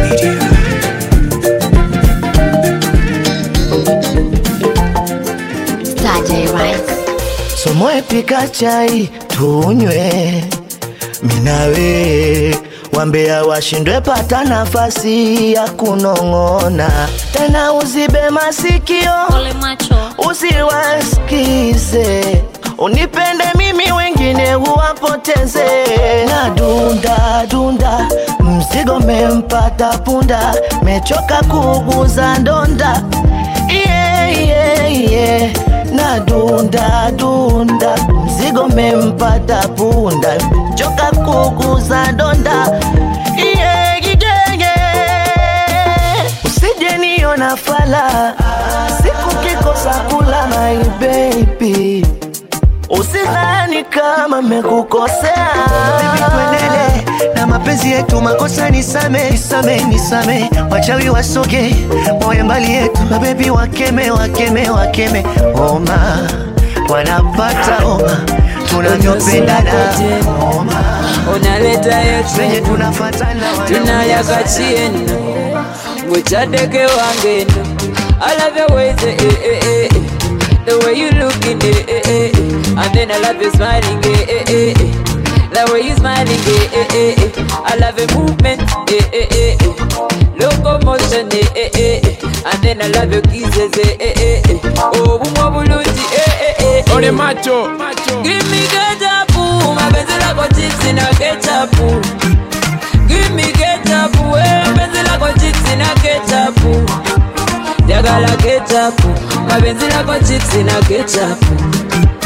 Speaker 1: Star J Rice. Somoe pika chai tunywe minawe, wambea washindwe pata nafasi ya kunongona. Tena uzibe masikio Ole Macho, usiwasikize. Unipende mimi wengine huwapoteze. Na dunda dunda, mzigo mempata punda. Mechoka kuguza ndonda, yeah, yeah, yeah. Na dunda dunda, mzigo mempata punda. Choka kuguza ndonda, yeah, yeah, yeah. Usije niona fala, siku kikosa kula my baby. Usidhani kama mekukosea. Baby tuendele na mapenzi yetu, makosa nisame, nisame, nisame. Wachawi wasoge, wawe mbali yetu. Mabebi wakeme, wakeme, wakeme. Oma, wanapata oma, tunavyopendana. Oma,
Speaker 19: unaleta yetu
Speaker 1: venye tunafatana,
Speaker 19: tunayakachiena. Wechadeke wangendo, I love your ways, eh, eh, eh, eh. The way you looking, eh, eh, eh, eh. And then I love you smiling, eh, eh, eh, eh. The way you smiling, eh, eh, eh, eh. I love your movement, eh, eh, eh, eh. Locomotion, eh, eh, eh, eh. And then I love your kisses, eh, eh, eh, eh. Oh, bumwa buluti, eh, eh, eh, eh.
Speaker 9: Ole Macho,
Speaker 19: give me ketchup, my best like a chips in a ketchup. Give me ketchup, eh, best like a chips in a ketchup. Jagala ketchup, mapenzi lako chips na ketchup.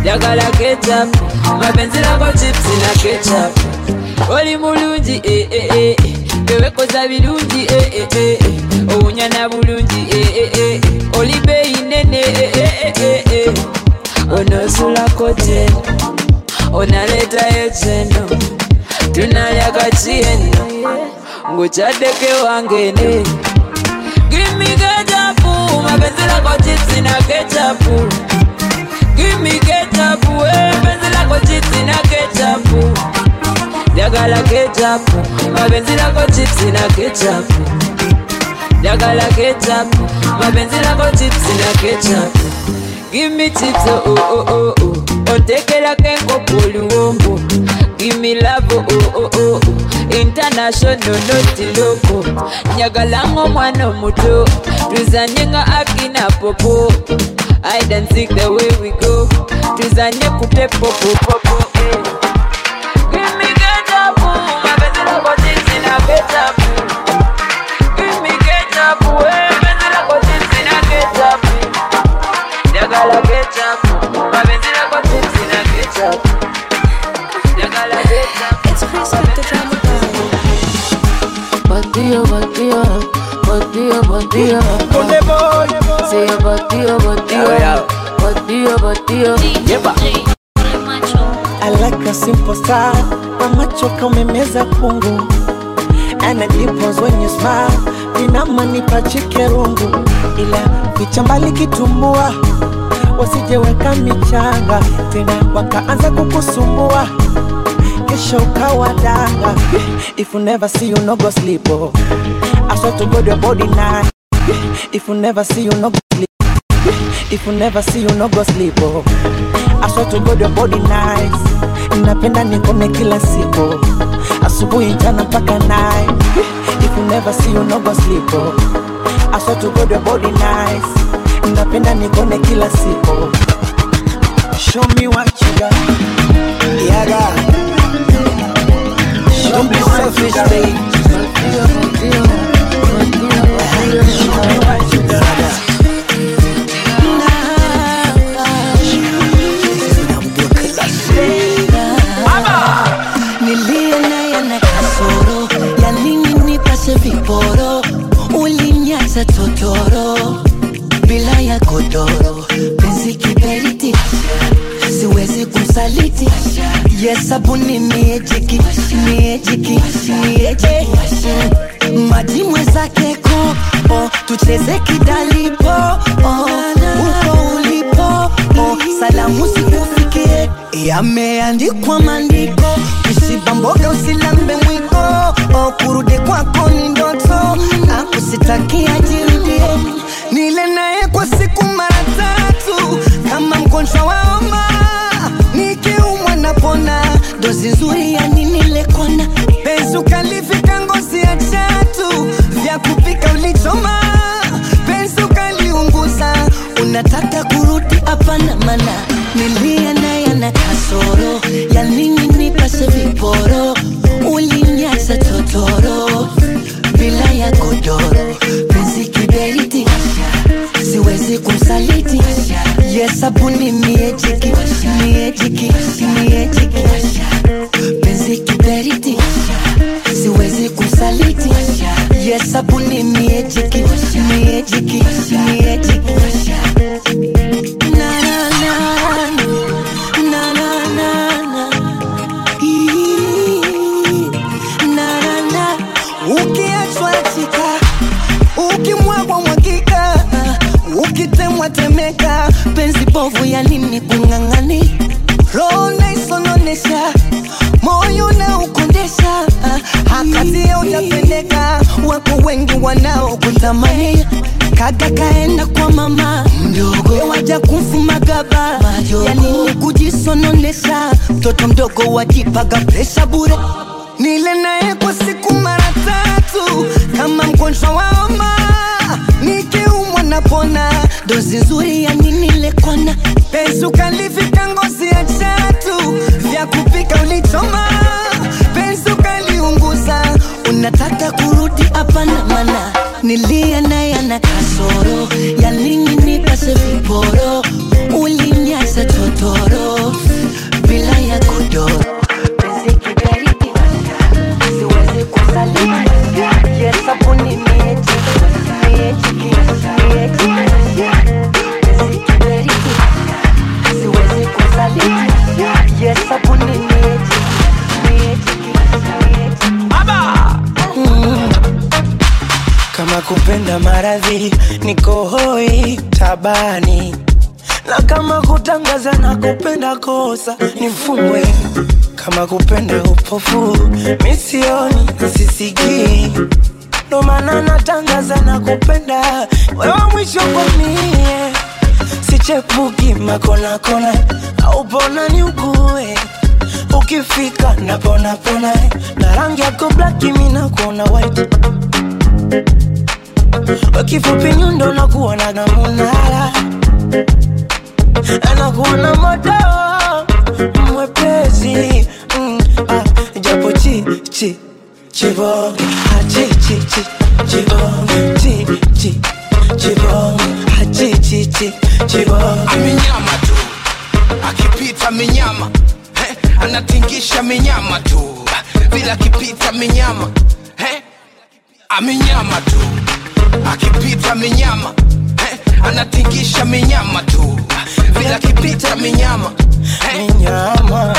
Speaker 19: Jagala ketchup, mapenzi lako chips na ketchup. Oli mulungi eh eh eh, keweko za bilungi eh eh eh, ounyana bulungi eh eh eh, oli bei nene eh eh eh eh. Onosula kote, onaleta echeno, tunalyaga chieno, nguchadeke wangene. Give me ketchup, mapenzi lako chips na ketchup. Give me ketchup, mapenzi lako chips na ketchup. Jagala ketchup, mapenzi lako chips na ketchup. Jagala ketchup, mapenzi lako chips na ketchup. Give me chips, oh oh oh oh, oh take it like a poluombo. Give me love, oh oh oh oh, international not loco. Nyagalango mwana muto, tuzanyenga akina popo. I don't think the way we go, tuzanye kute popo popo. Eh. Give me ketchup, mapenzi lako chips na ketchup. Give me ketchup, mapenzi lako chips na ketchup. Jagala ketchup, mapenzi lako chips na ketchup. Jagala ketchup.
Speaker 12: It's Chris with the drama
Speaker 19: Batia, batia, batia, batia. Say batia, batia, batia, batia.
Speaker 1: I like a simple style, macho kamemeza kungu. And it dimples when you smile, vinamanipa chikerungu. Ila vichambali kitumbua, wasije weka michanga, tena wakaanza kukusumbua, kesho ukawa danga. If you never see you no go sleep, oh. I swear to God your body nice. If you never see you no go sleep, if you never see you no go sleep, oh. I swear to God your body nice. Napenda nikone kila siku, asubuhi jana mpaka night. If you never see you no go sleep, oh. I swear to God your body nice. Napenda nikone kila siku. Show me what you got. Yeah, God. Don't be selfish, babe. Show me what you got.
Speaker 4: Nilie naye na kasoro, ya nini nipase viporo, ulinyaza totoro, bila ya godoro, penzi kiberiti, siwezi kumsaliti, yesabuni miejiki, miejiki, miejiki, maji mwezake ko, tucheze kidalipo, oh, uko ulipo, oh, salamu sikufikie, yameandikwa maandiko, usiba mboga usilambe mwiko, oh, kurudi kwako ni ndoto, na kusitakia jirudie, nile naye kwa siku mara tatu, kama mgonjwa wa homa, nikiumwa napona, dozi nzuri ya nini lekona, penzi ukalifika ngozi ya chatu, vya kupika ulichoma, penzi ukaliunguza, unataka kurudi hapana mana, nilia naye na kasoro, ya nini nipase viporo, ulinyaza totoro, bila ya godoro, penzi kiberiti, siwezi kumsaliti, yesabuni miejiki, miejiki, miejiki, penzi kiberiti, siwezi kumsaliti, yesabuni miejiki, miejiki, miejiki. Na na na na na na na Ii, na na na ukiachwa chika, ukimwagwa mwagika, ukitemwa temeka, penzi bovu ya nini kungangani, roho naisononesha, moyo na ukondesha, hakati ya utapendeka, wako wengi wanao kutamani, kaga kaenda kwa mama mdogo, waja kumfuma gaba, ya nini kujisononesha, mtoto mdogo wajipaga presha bure, nile naye kwa siku mara tatu, kama mgonjwa wa homa, nikiumwa napona, dozi nzuri ya nini lekona, penzi ukalifika ngozi ya chatu, vya kupika ulichoma, penzi ukaliunguza, unataka kurudi hapana mana, nilia naye na kasoro, ya nini nipase viporo, ulinyaza totoro,
Speaker 15: nitie sabuni nieti, nieti, nieti.
Speaker 11: Aba!
Speaker 15: Mm. Kama kupenda maradhi niko hoi tabani, na kama kutangaza na kupenda kosa nifungwe. Kama kupenda upofu misioni sisikii, ndo maana natangaza na kupenda wewe mwisho kwa mie. Sichepuki makona kona au pona ni ukue, ukifika napona pona na rangi yako black mimi nakuona white. Wakifupi nyundo na kuona na munala, anakuona moto mwepesi. mm, ah, Japo chi chi chibong, ah chi chi chi chibong, chi chi chibong, ah chi chi chi chibong.
Speaker 9: Amenyama tu, akipita minyama, eh, anatingisha minyama tu, bila kipita minyama, eh, amenyama tu, akipita minyama, eh, anatingisha minyama tu, bila kipita minyama, eh,
Speaker 15: minyama.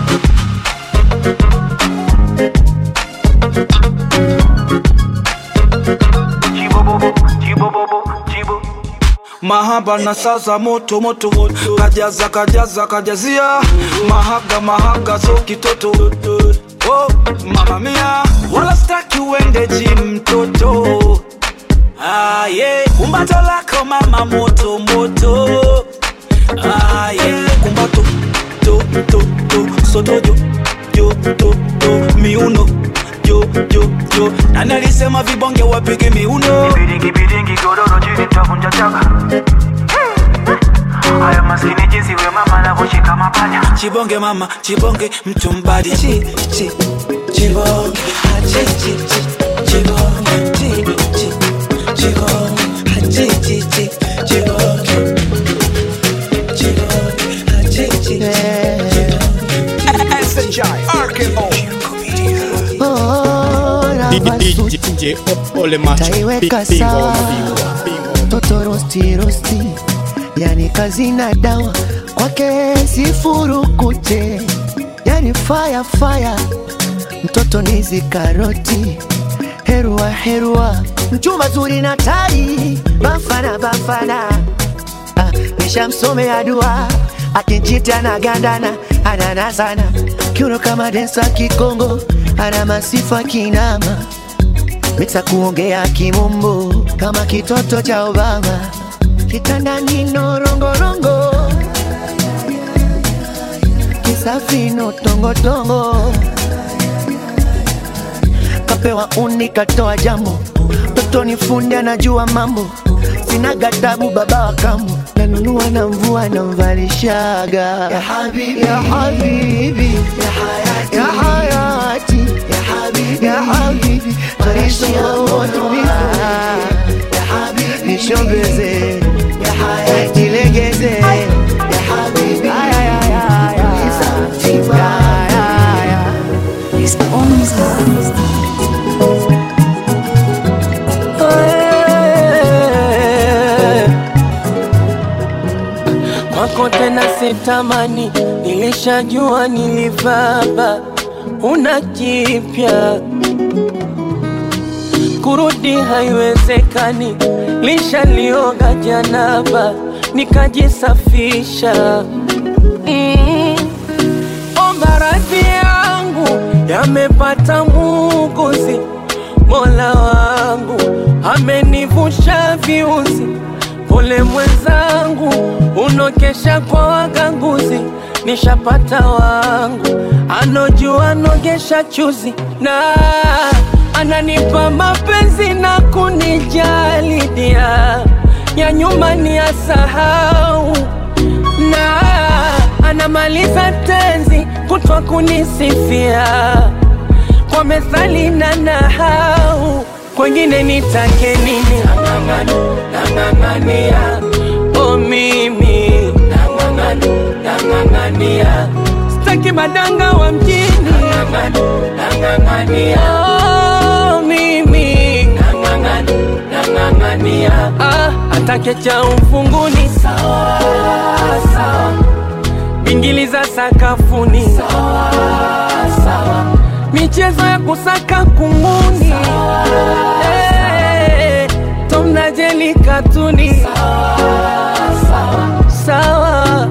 Speaker 11: Mahaba na sasa moto moto moto, kajaza kajaza kajazia, mahaga mahaga so kitoto. Oh mama mia, wala staki uende gym mtoto. Ah yeah, kumbato lako mama moto moto. Ah yeah, kumbato to to to soto jo jo to to miuno jo jo jo. Nani alisema vibonge wapige miuno?
Speaker 20: Bidingi bidingi godoro chini nitavunja chaka. Haya maskini jinsi we mama anavoshika mapanya.
Speaker 11: Chibonge mama, chibonge mtumbadi.
Speaker 15: Chi chi chibonge, ah chi chi chi chibonge, chi chi chibonge, ah chi chi chi chibonge, chibonge, ah chi chi
Speaker 9: S H I R K O
Speaker 17: D J Ole Macho,
Speaker 15: taiweka sawa, toto rosti rosti, yani kazi na dawa kwake sifurukute, yani fire fire, mtoto nizi karoti, herua herua, mchumba zuri na tari, bafana bafana, ah, nishamsomea dua, akinjita na gandana, anana sana, kiuno kama densa kikongo, ana masifa kinama, mixa kuongea kimumbu kama kitoto cha Obama, kitandani no rongo rongo, kisafi no tongo tongo, kapewa uni katoa jambo, toto ni fundi anajua mambo, sina gatabu baba wa kambo, nanunua na mvua na mvalishaga. Ya habibi, ya habibi, ya hayati, ya hayati, ya habibi, ya habibi, karibu wote mifu, ya habibi, nishombeze, ya hayati, legeze, ya habibi, ya ya ya ya ya, ya ya ya, it's almost. Kwako tena sitamani, nilishajua nilivaba, una kipya kurudi haiwezekani, lishalioga janaba nikajisafisha. mm. Omba radhi yangu yamepata muuguzi, Mola wangu amenivusha viuzi. Pole mwenzangu, unokesha kwa waganguzi, nishapata wangu anojua nogesha chuzi, na ananipa mapenzi na kunijali dia, ya nyuma ni asahau, na anamaliza tenzi kutwa kunisifia kwa methali na nahau, kwengine nitake nini? Nangangani, nangangania, oh mimi nangangani, nangangania, sitaki madanga wa mjini. Nangangani, nangangania, oh mimi nangangani, nangangania, ah, atake cha ufunguni sawa sawa,
Speaker 19: ingiliza sakafuni, sawa, sawa. Michezo ya kusaka kunguni, hey, Tom na Jerry katuni, sawa, sawa, sawa.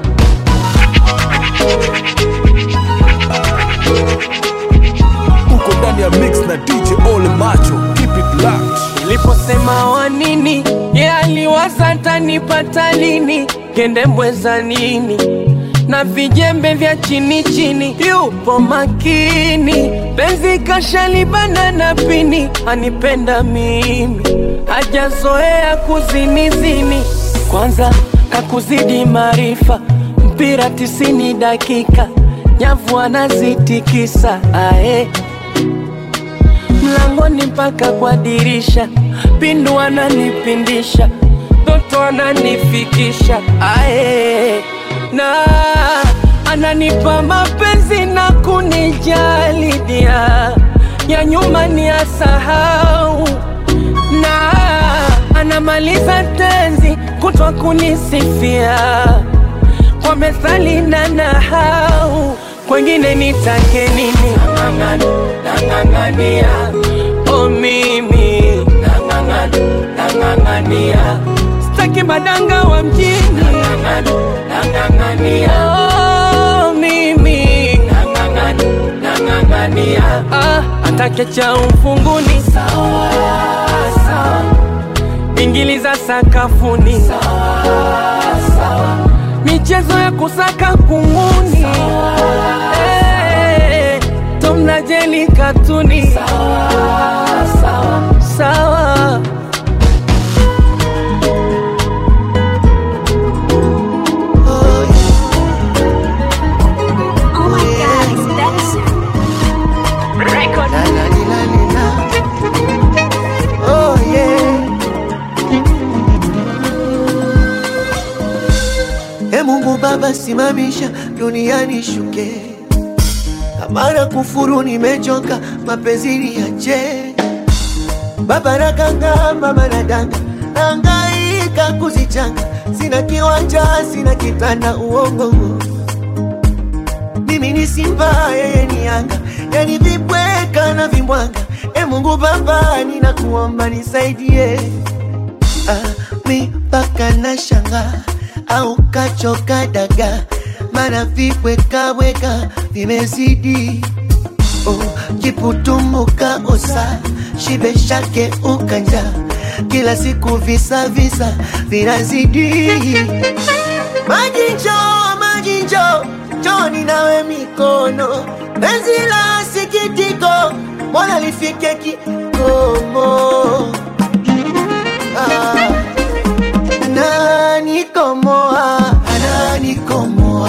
Speaker 3: Uko ndani ya mix na D J Ole Macho, keep it locked.
Speaker 19: Niliposema wa nini, ye aliwaza tanipata lini, kende mbweza nini, na vijembe vya chini chini, yupo makini, benzi kashalibana na pini, anipenda mimi, hajazoea kuzinizini, kwanza kakuzidi maarifa, mpira tisini dakika, nyavu anazitikisa, ae mlangoni mpaka kwa dirisha, pindu ananipindisha, ndoto ananifikisha, ae na ananipa mapenzi na kunijali dia, ya nyuma ni asahau, na anamaliza tenzi kutwa kunisifia, kwa methali na nahau, kwengine nitake nini, nang'ang'ania, oh mimi, nang'ang'ania, sitaki madanga wa mjini, nang'ang'ania, oh mimi, nang'ang'ania, ah, atake cha ufunguni, sawa, sawa, ingiliza sakafuni, sawa, sawa, michezo ya kusaka kunguni, hey, Tom na Jerry katuni, sawa, sawa, sawa.
Speaker 12: Oh my God, it's Dexter. Record.
Speaker 15: La, la, la, la, la. Oh yeah. E Mungu Baba, simamisha duniani shuke, amara kufuru nimechoka, mapenzi niache. Baba nakanga, mama nadanga, nangaika kuzichanga, sina kiwanja, sina kitanda, uongo. Mimi ni simba, yeye ni yanga, yani vibweka na vimbwanga. E Mungu Baba, ninakuomba nisaidie. Ah, mi paka na shanga, au kachoka daga, mana vibweka weka vimezidi. Oh, kiputumuka osa, shibe shake ukanja, kila siku visa visa vinazidi. Maji njoo, maji njoo, njoni nawe mikono, penzi la sikitiko, mbona lifike kikomo. Ah, ananikomoa, ananikomoa,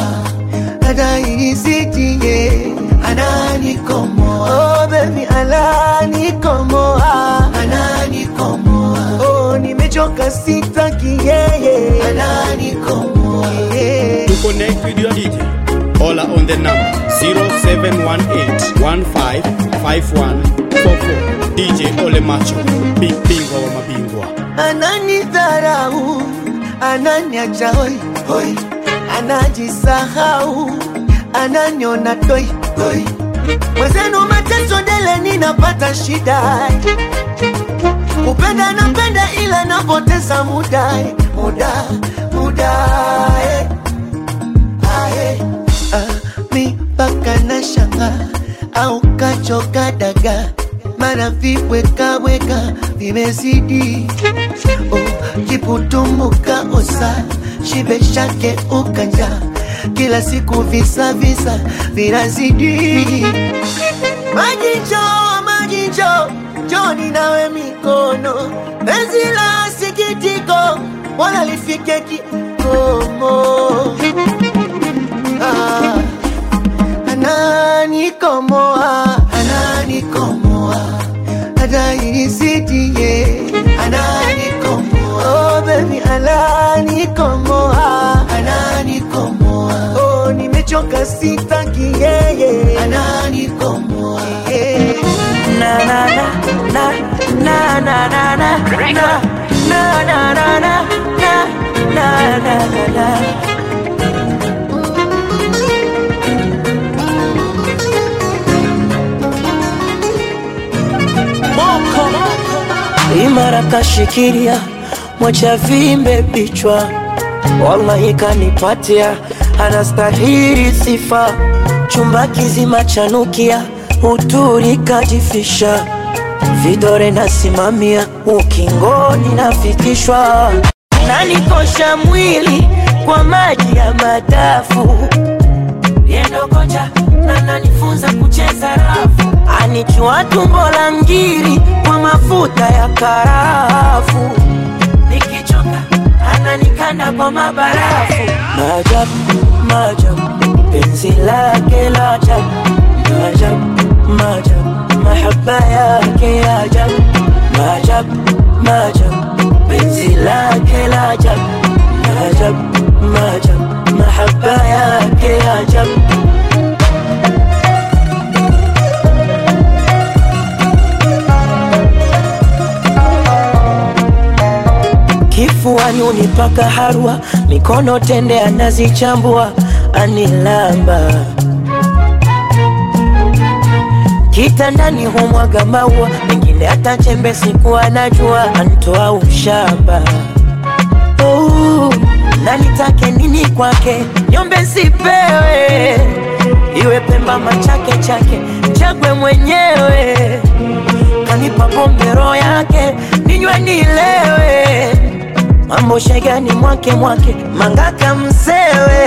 Speaker 15: adaisitie, ananikomoa. Oh baby, ananikomoa, ananikomoa. Oh nimechoka sitaki yeye, ananikomoa, yeah.
Speaker 17: To connect with your D J, holla on the number zero seven one eight one five five one four four. D J Ole Macho, big bingwa wa mabingwa.
Speaker 15: Ananidharau, ananiacha hoi hoi, anajisahau, ananiona toi toi. Mwenzenu mateso dele ninapata shida, upenda napenda ila napoteza muda, muda, muda, eh. Ae, ah, mi paka na shanga, au kachoka daga, mana vibweka weka vimezidi. Oh, kiputumuka osa, shibe shake ukanja, kila siku visa visa vinazidi. Maji njoo, maji njoo, njoni nawe mikono, penzi la sikitiko, mbona lifike kikomo. Ah, ananikomoa, ananikomoa, adaisitie, ananikomoa. Oh baby, ananikomoa, ananikomoa. Oh nimechoka sitaki yeye, ananikomoa, yeah.
Speaker 19: Na na na na na na na na na na na na na na na na na.
Speaker 1: Mola kashikilia, mwacha vimbe bichwa, wallahi kanipatia, anastahili sifa. Chumba kizima chanukia, uturi kajifisha, vidore nasimamia, ukingoni nafikishwa. Nanikosha mwili kwa maji ya madafu, yendo kocha na nanifunza kucheza rafu, anichua tumbo la ngiri kwa mafuta ya karafu, nikichoka ananikanda kwa mabarafu. Maajabu, maajabu, penzi lake la ajabu. Maajabu, maajabu, mahaba yake ya ajabu. Maajabu, maajabu, penzi lake la ajabu. Maajabu, maajabu, mahaba yake ya ajabu. Kifuani unipaka harwa, mikono tende anazichambua, anilamba. Kitandani humwaga maua, mengine hata chembe siku anajua, antoa ushamba. Oh, na nitake nini kwake, nyombe sipewe, iwe Pemba machake chake, chagwe mwenyewe. Kanipa pombe roho yake, ninywe nilewe, mambo shegani mwake mwake, mangaka msewe.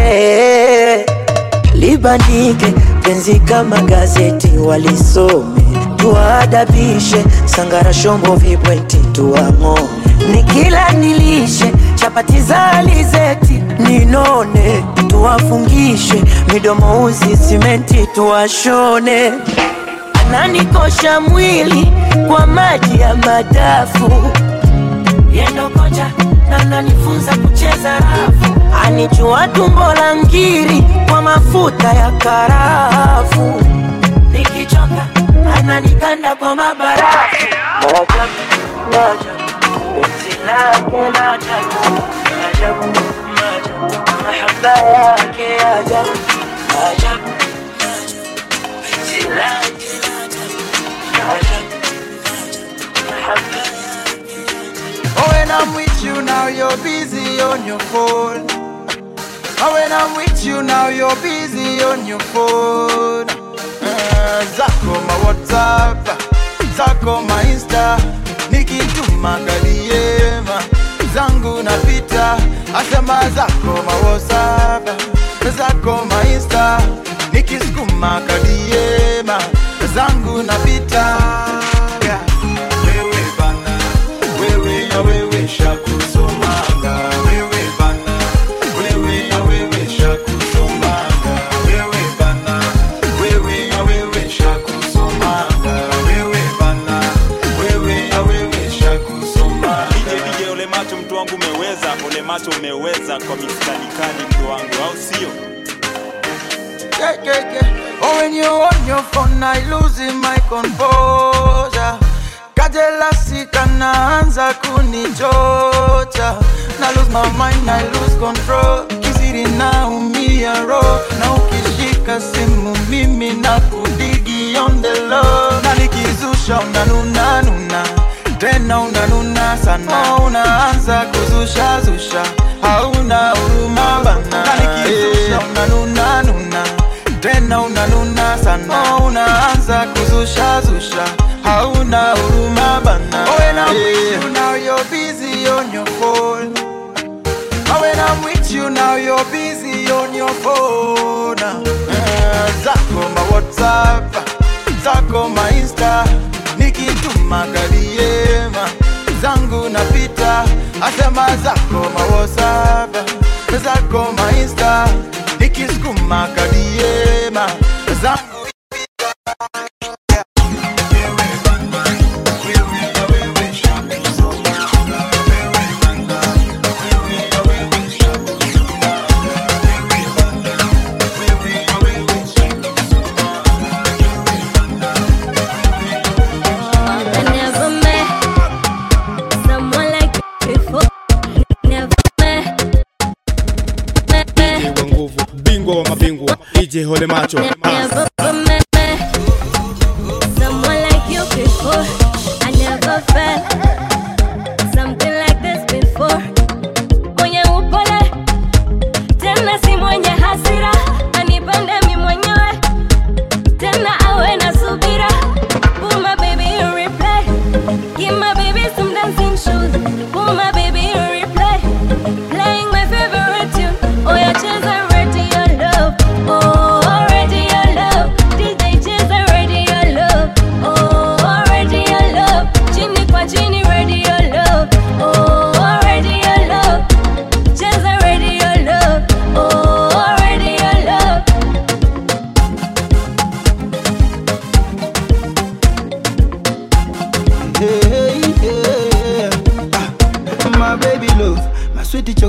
Speaker 1: Libandike penzi kama gazeti, walisome tuadabishe, sangara shombo vibweti tuango. Nikila nilishe, chapati za alizeti, ninone tuwafungishe, midomo uzi simenti tuwashone. Ananikosha mwili kwa maji ya madafu, yendo kocha na nanifunza kucheza rafu, anichua tumbo la ngiri kwa mafuta ya karafu, nikichoka ananikanda kwa mabarafu. Maajabu, maajabu, penzi lake la ajabu. Maajabu, maajabu, mahaba yake ya ajabu. Maajabu, maajabu, penzi lake la ajabu. Maajabu, maajabu, mahaba.
Speaker 21: Oh, when I'm with you now, you're busy on your phone. Oh, when I'm with you now, you're busy on your phone. uh, Zako ma WhatsApp, zako ma Insta, nikituma kadiema zangu napita. Asema zako ma WhatsApp, zako ma Insta, nikisukuma kadiema zangu napita. Wewe shakusomanga, wewe bana, wewe ya wewe shakusomanga, wewe bana, wewe ya wewe shakusomanga, wewe bana, wewe ya wewe shakusomanga.
Speaker 18: D J D J Ole Macho mtu wangu umeweza, Ole Macho umeweza kwa mistari kali mtu wangu, au sio?
Speaker 21: Yeah, yeah, yeah. Oh, when you're on your phone, I losing my composure. Kajelasi kanaanza kunichocha, na lose my mind, I lose control. Kiziri naumia roho, na ukishika simu mimi na kudigi on the low. Na nikizusha unanuna nuna, tena unanuna sana. Unaanza kuzusha zusha, hauna huruma bana. Na nikizusha unanuna nuna, tena unanuna sana. Unaanza kuzusha zusha, hauna huruma bana. Oh, when I'm with you now, you're busy on your phone. Oh, when I'm with you now, you're busy on your phone. uh, Zako ma WhatsApp, zako ma Insta, nikituma kadiema zangu napita. Asema zako ma WhatsApp, zako ma Insta, nikisukuma kadiema zangu napita.
Speaker 17: Bingwa wa mabingwa D J Ole Macho.
Speaker 12: Never met someone like you before. I never felt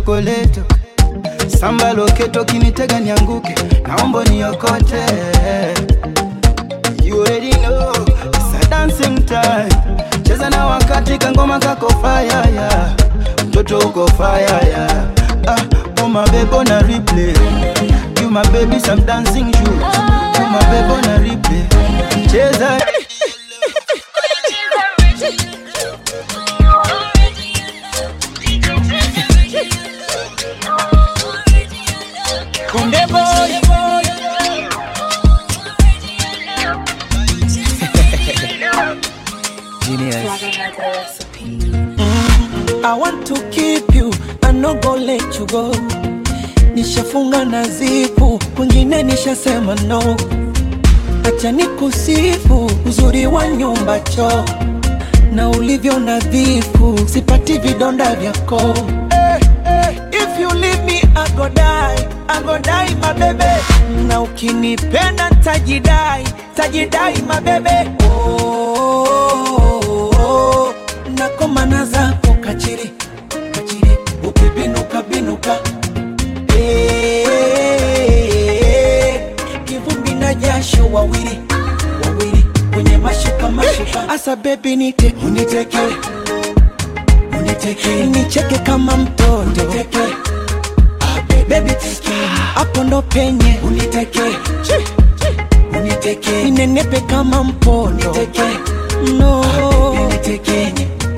Speaker 21: chokoleto samba loketo kinitega nianguke naomba niokote. You already know it's a dancing time. Cheza na wakati kangoma kako fire yeah. Mtoto uko fire yeah. Ah, oh my baby on a replay. You my baby some dancing shoes. You my baby on a replay. Cheza Kunde boy, boy. Genius. Mm, I want to keep you, I no go let you go. Nishafunga na zipu, kwingine nishasema no. Acha nikusifu, uzuri wa nyumba cho na ulivyo nadhifu, sipati vidonda vyako. Hey, hey, if you leave me, I go die, I go die my baby. Na ukinipenda tajidai, tajidai my baby. Oh, oh, oh. Nakomana zako kachiri, kachiri, ukibinuka binuka. Hey, hey, hey. Kivumbi na jasho wawili, wawili kwenye mashuka mashuka. Asa baby nite, uniteke, uniteke, nicheke kama mtoto, uniteke. Baby teke, hapo ndo penye uniteke, uniteke, ninenepe kama mpondo, uniteke, no, baby uniteke.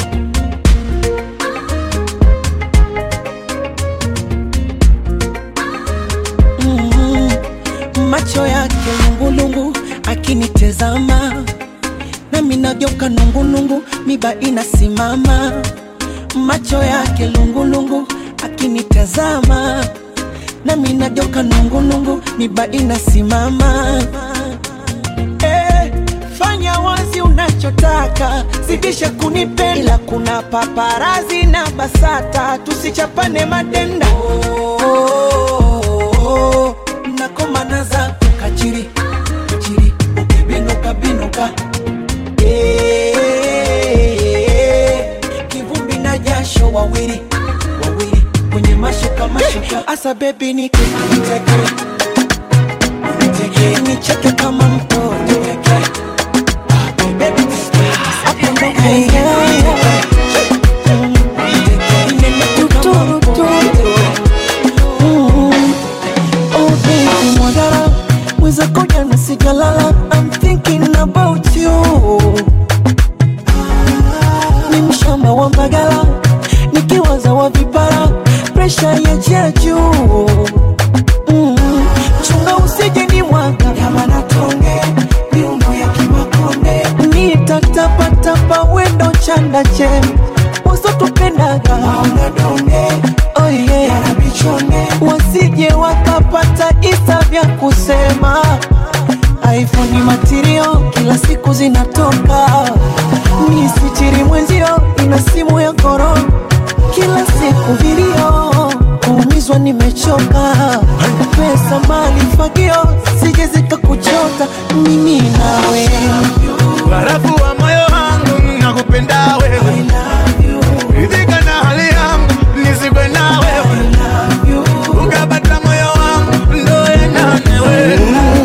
Speaker 21: Mm, macho yake lungulungu akinitezama, nami nageuka nungunungu, miba inasimama. Macho yake lungulungu akinitazama, nami nageuka nungunungu, miba inasimama. Eh, fanya wazi unachotaka, zidisha kunipenda, ila kuna paparazi na basata, tusichapane madenda. Oh, oh, oh, nakomana zako kachiri, kachiri, ukibinuka binuka. Eh, kivumbi na jasho wawili, wawili kwenye mashuka mashuka. Asa baby nite, uniteke, uniteke, nicheke kama mtoto, uniteke. Baby teke, hapo ndo penye I'm thinking about you. Ni mshamba wa mbagala, nikiwaza wa vipara, pressure ya jaju. Mm, chunga usije ni mwanga ya manatonge, miundo ya kimakonde. Nitatapa tapa wendo chanda chem, uso tupendaga mauna donge. Oh yeah, ya bichonge, wasije wakapata isa vya kusema. iPhone material kila siku zinatoka, ni sichiri mwenzio ina simu ya koro, kila siku video, kuumizwa nimechoka. Pesa mali fagio, sije zika kuchota, mimi nawe barafu wa moyo wangu, nakupenda wewe. Ridhika na hali yangu, nisikwe na wewe. Ukapata moyo wangu, ndo endane wewe.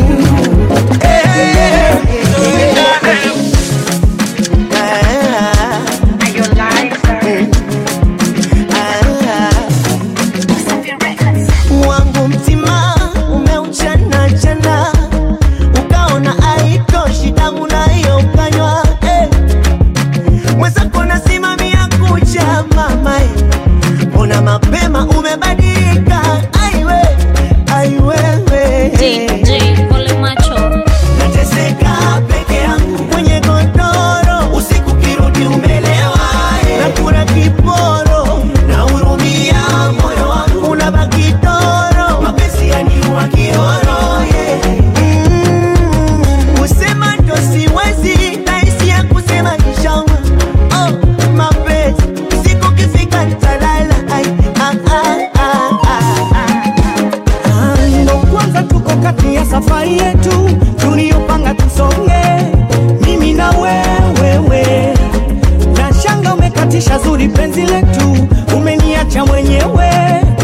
Speaker 5: Wangu mtima umeuchana chana, ukaona haitoshi damu na hiyo ukanywa. Eh, mweza kona simamia kucha mama, mbona mapema umebadilika? Aiwe, aiwewe
Speaker 12: D J Ole Macho.
Speaker 5: Nateseka peke yangu kwenye godoro, usiku kirudi umelewa, nakula kiporo, na urumia moyo wangu unabaki toro, mapesi yaniua kioro, yeah. Mm, usema ndo siwezi, naisi ya kusema nishauma. Oh, mapesi, siku kifika nitalala. Ay, ah, ah, ah, ah, ah.
Speaker 15: Ndo kwanza tuko kati ya safari yetu tuliyopanga tusonge, mimi na wewe. Na shanga umekatisha zuri penzi letu, umeniacha mwenyewe.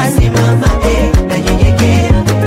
Speaker 4: basi mama eh nanyenyekea.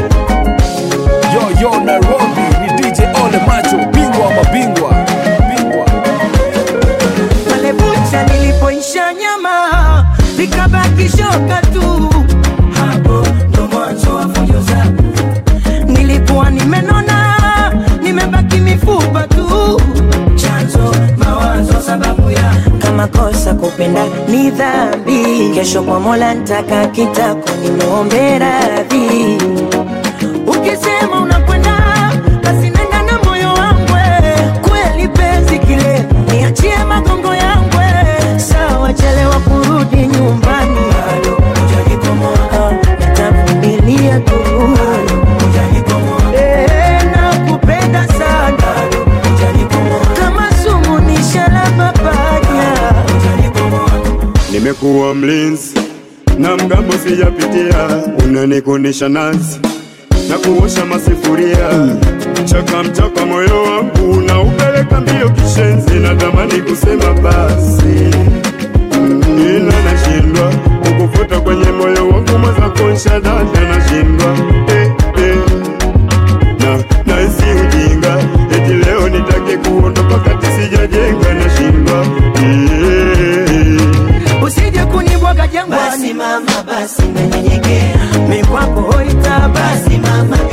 Speaker 3: Yo yo Nairobi ni D J Ole Macho, bingwa wa mabingwa. Bingwa.
Speaker 4: Pale bucha nilipoisha nyama likabaki shoka tu, hapo ndo mwanzo wa fujo zangu. Nilikuwa nimenona nimebaki mifupa tu, chanzo mawazo sababu ya kama kosa kupenda ni dhambi. Kesho kwa Mola nitaka kitako nimuombe radhi. Ukisema unakwenda basi nenda na moyo wangu, kweli penzi kile niachie magongo yangu. Sawa chelewa kurudi nyumbani, bado hujanikomoa, nitavumilia tu, bado hujanikomoa. Eh, nakupenda sana, bado hujanikomoa. Kama sumu ni shalaba paja, hujanikomoa.
Speaker 10: Nimekuwa mlinzi na mgambo sijapitia, unanikondesha nazi na kuosha masifuria. Chaka mchaka moyo wangu na upeleka mbio kishenzi, natamani kusema basi mm, ila nashindwa kukufuta kwenye moyo wangu, mwaza konsha dada nashindwa eh, eh. Na naisi ujinga eti leo nitake kuondoka kati sijajenga, nashindwa eh.
Speaker 4: Usije kunibwaga jangwani, basi mama basi nanyenyekea. Mimi kwako hoita basi mama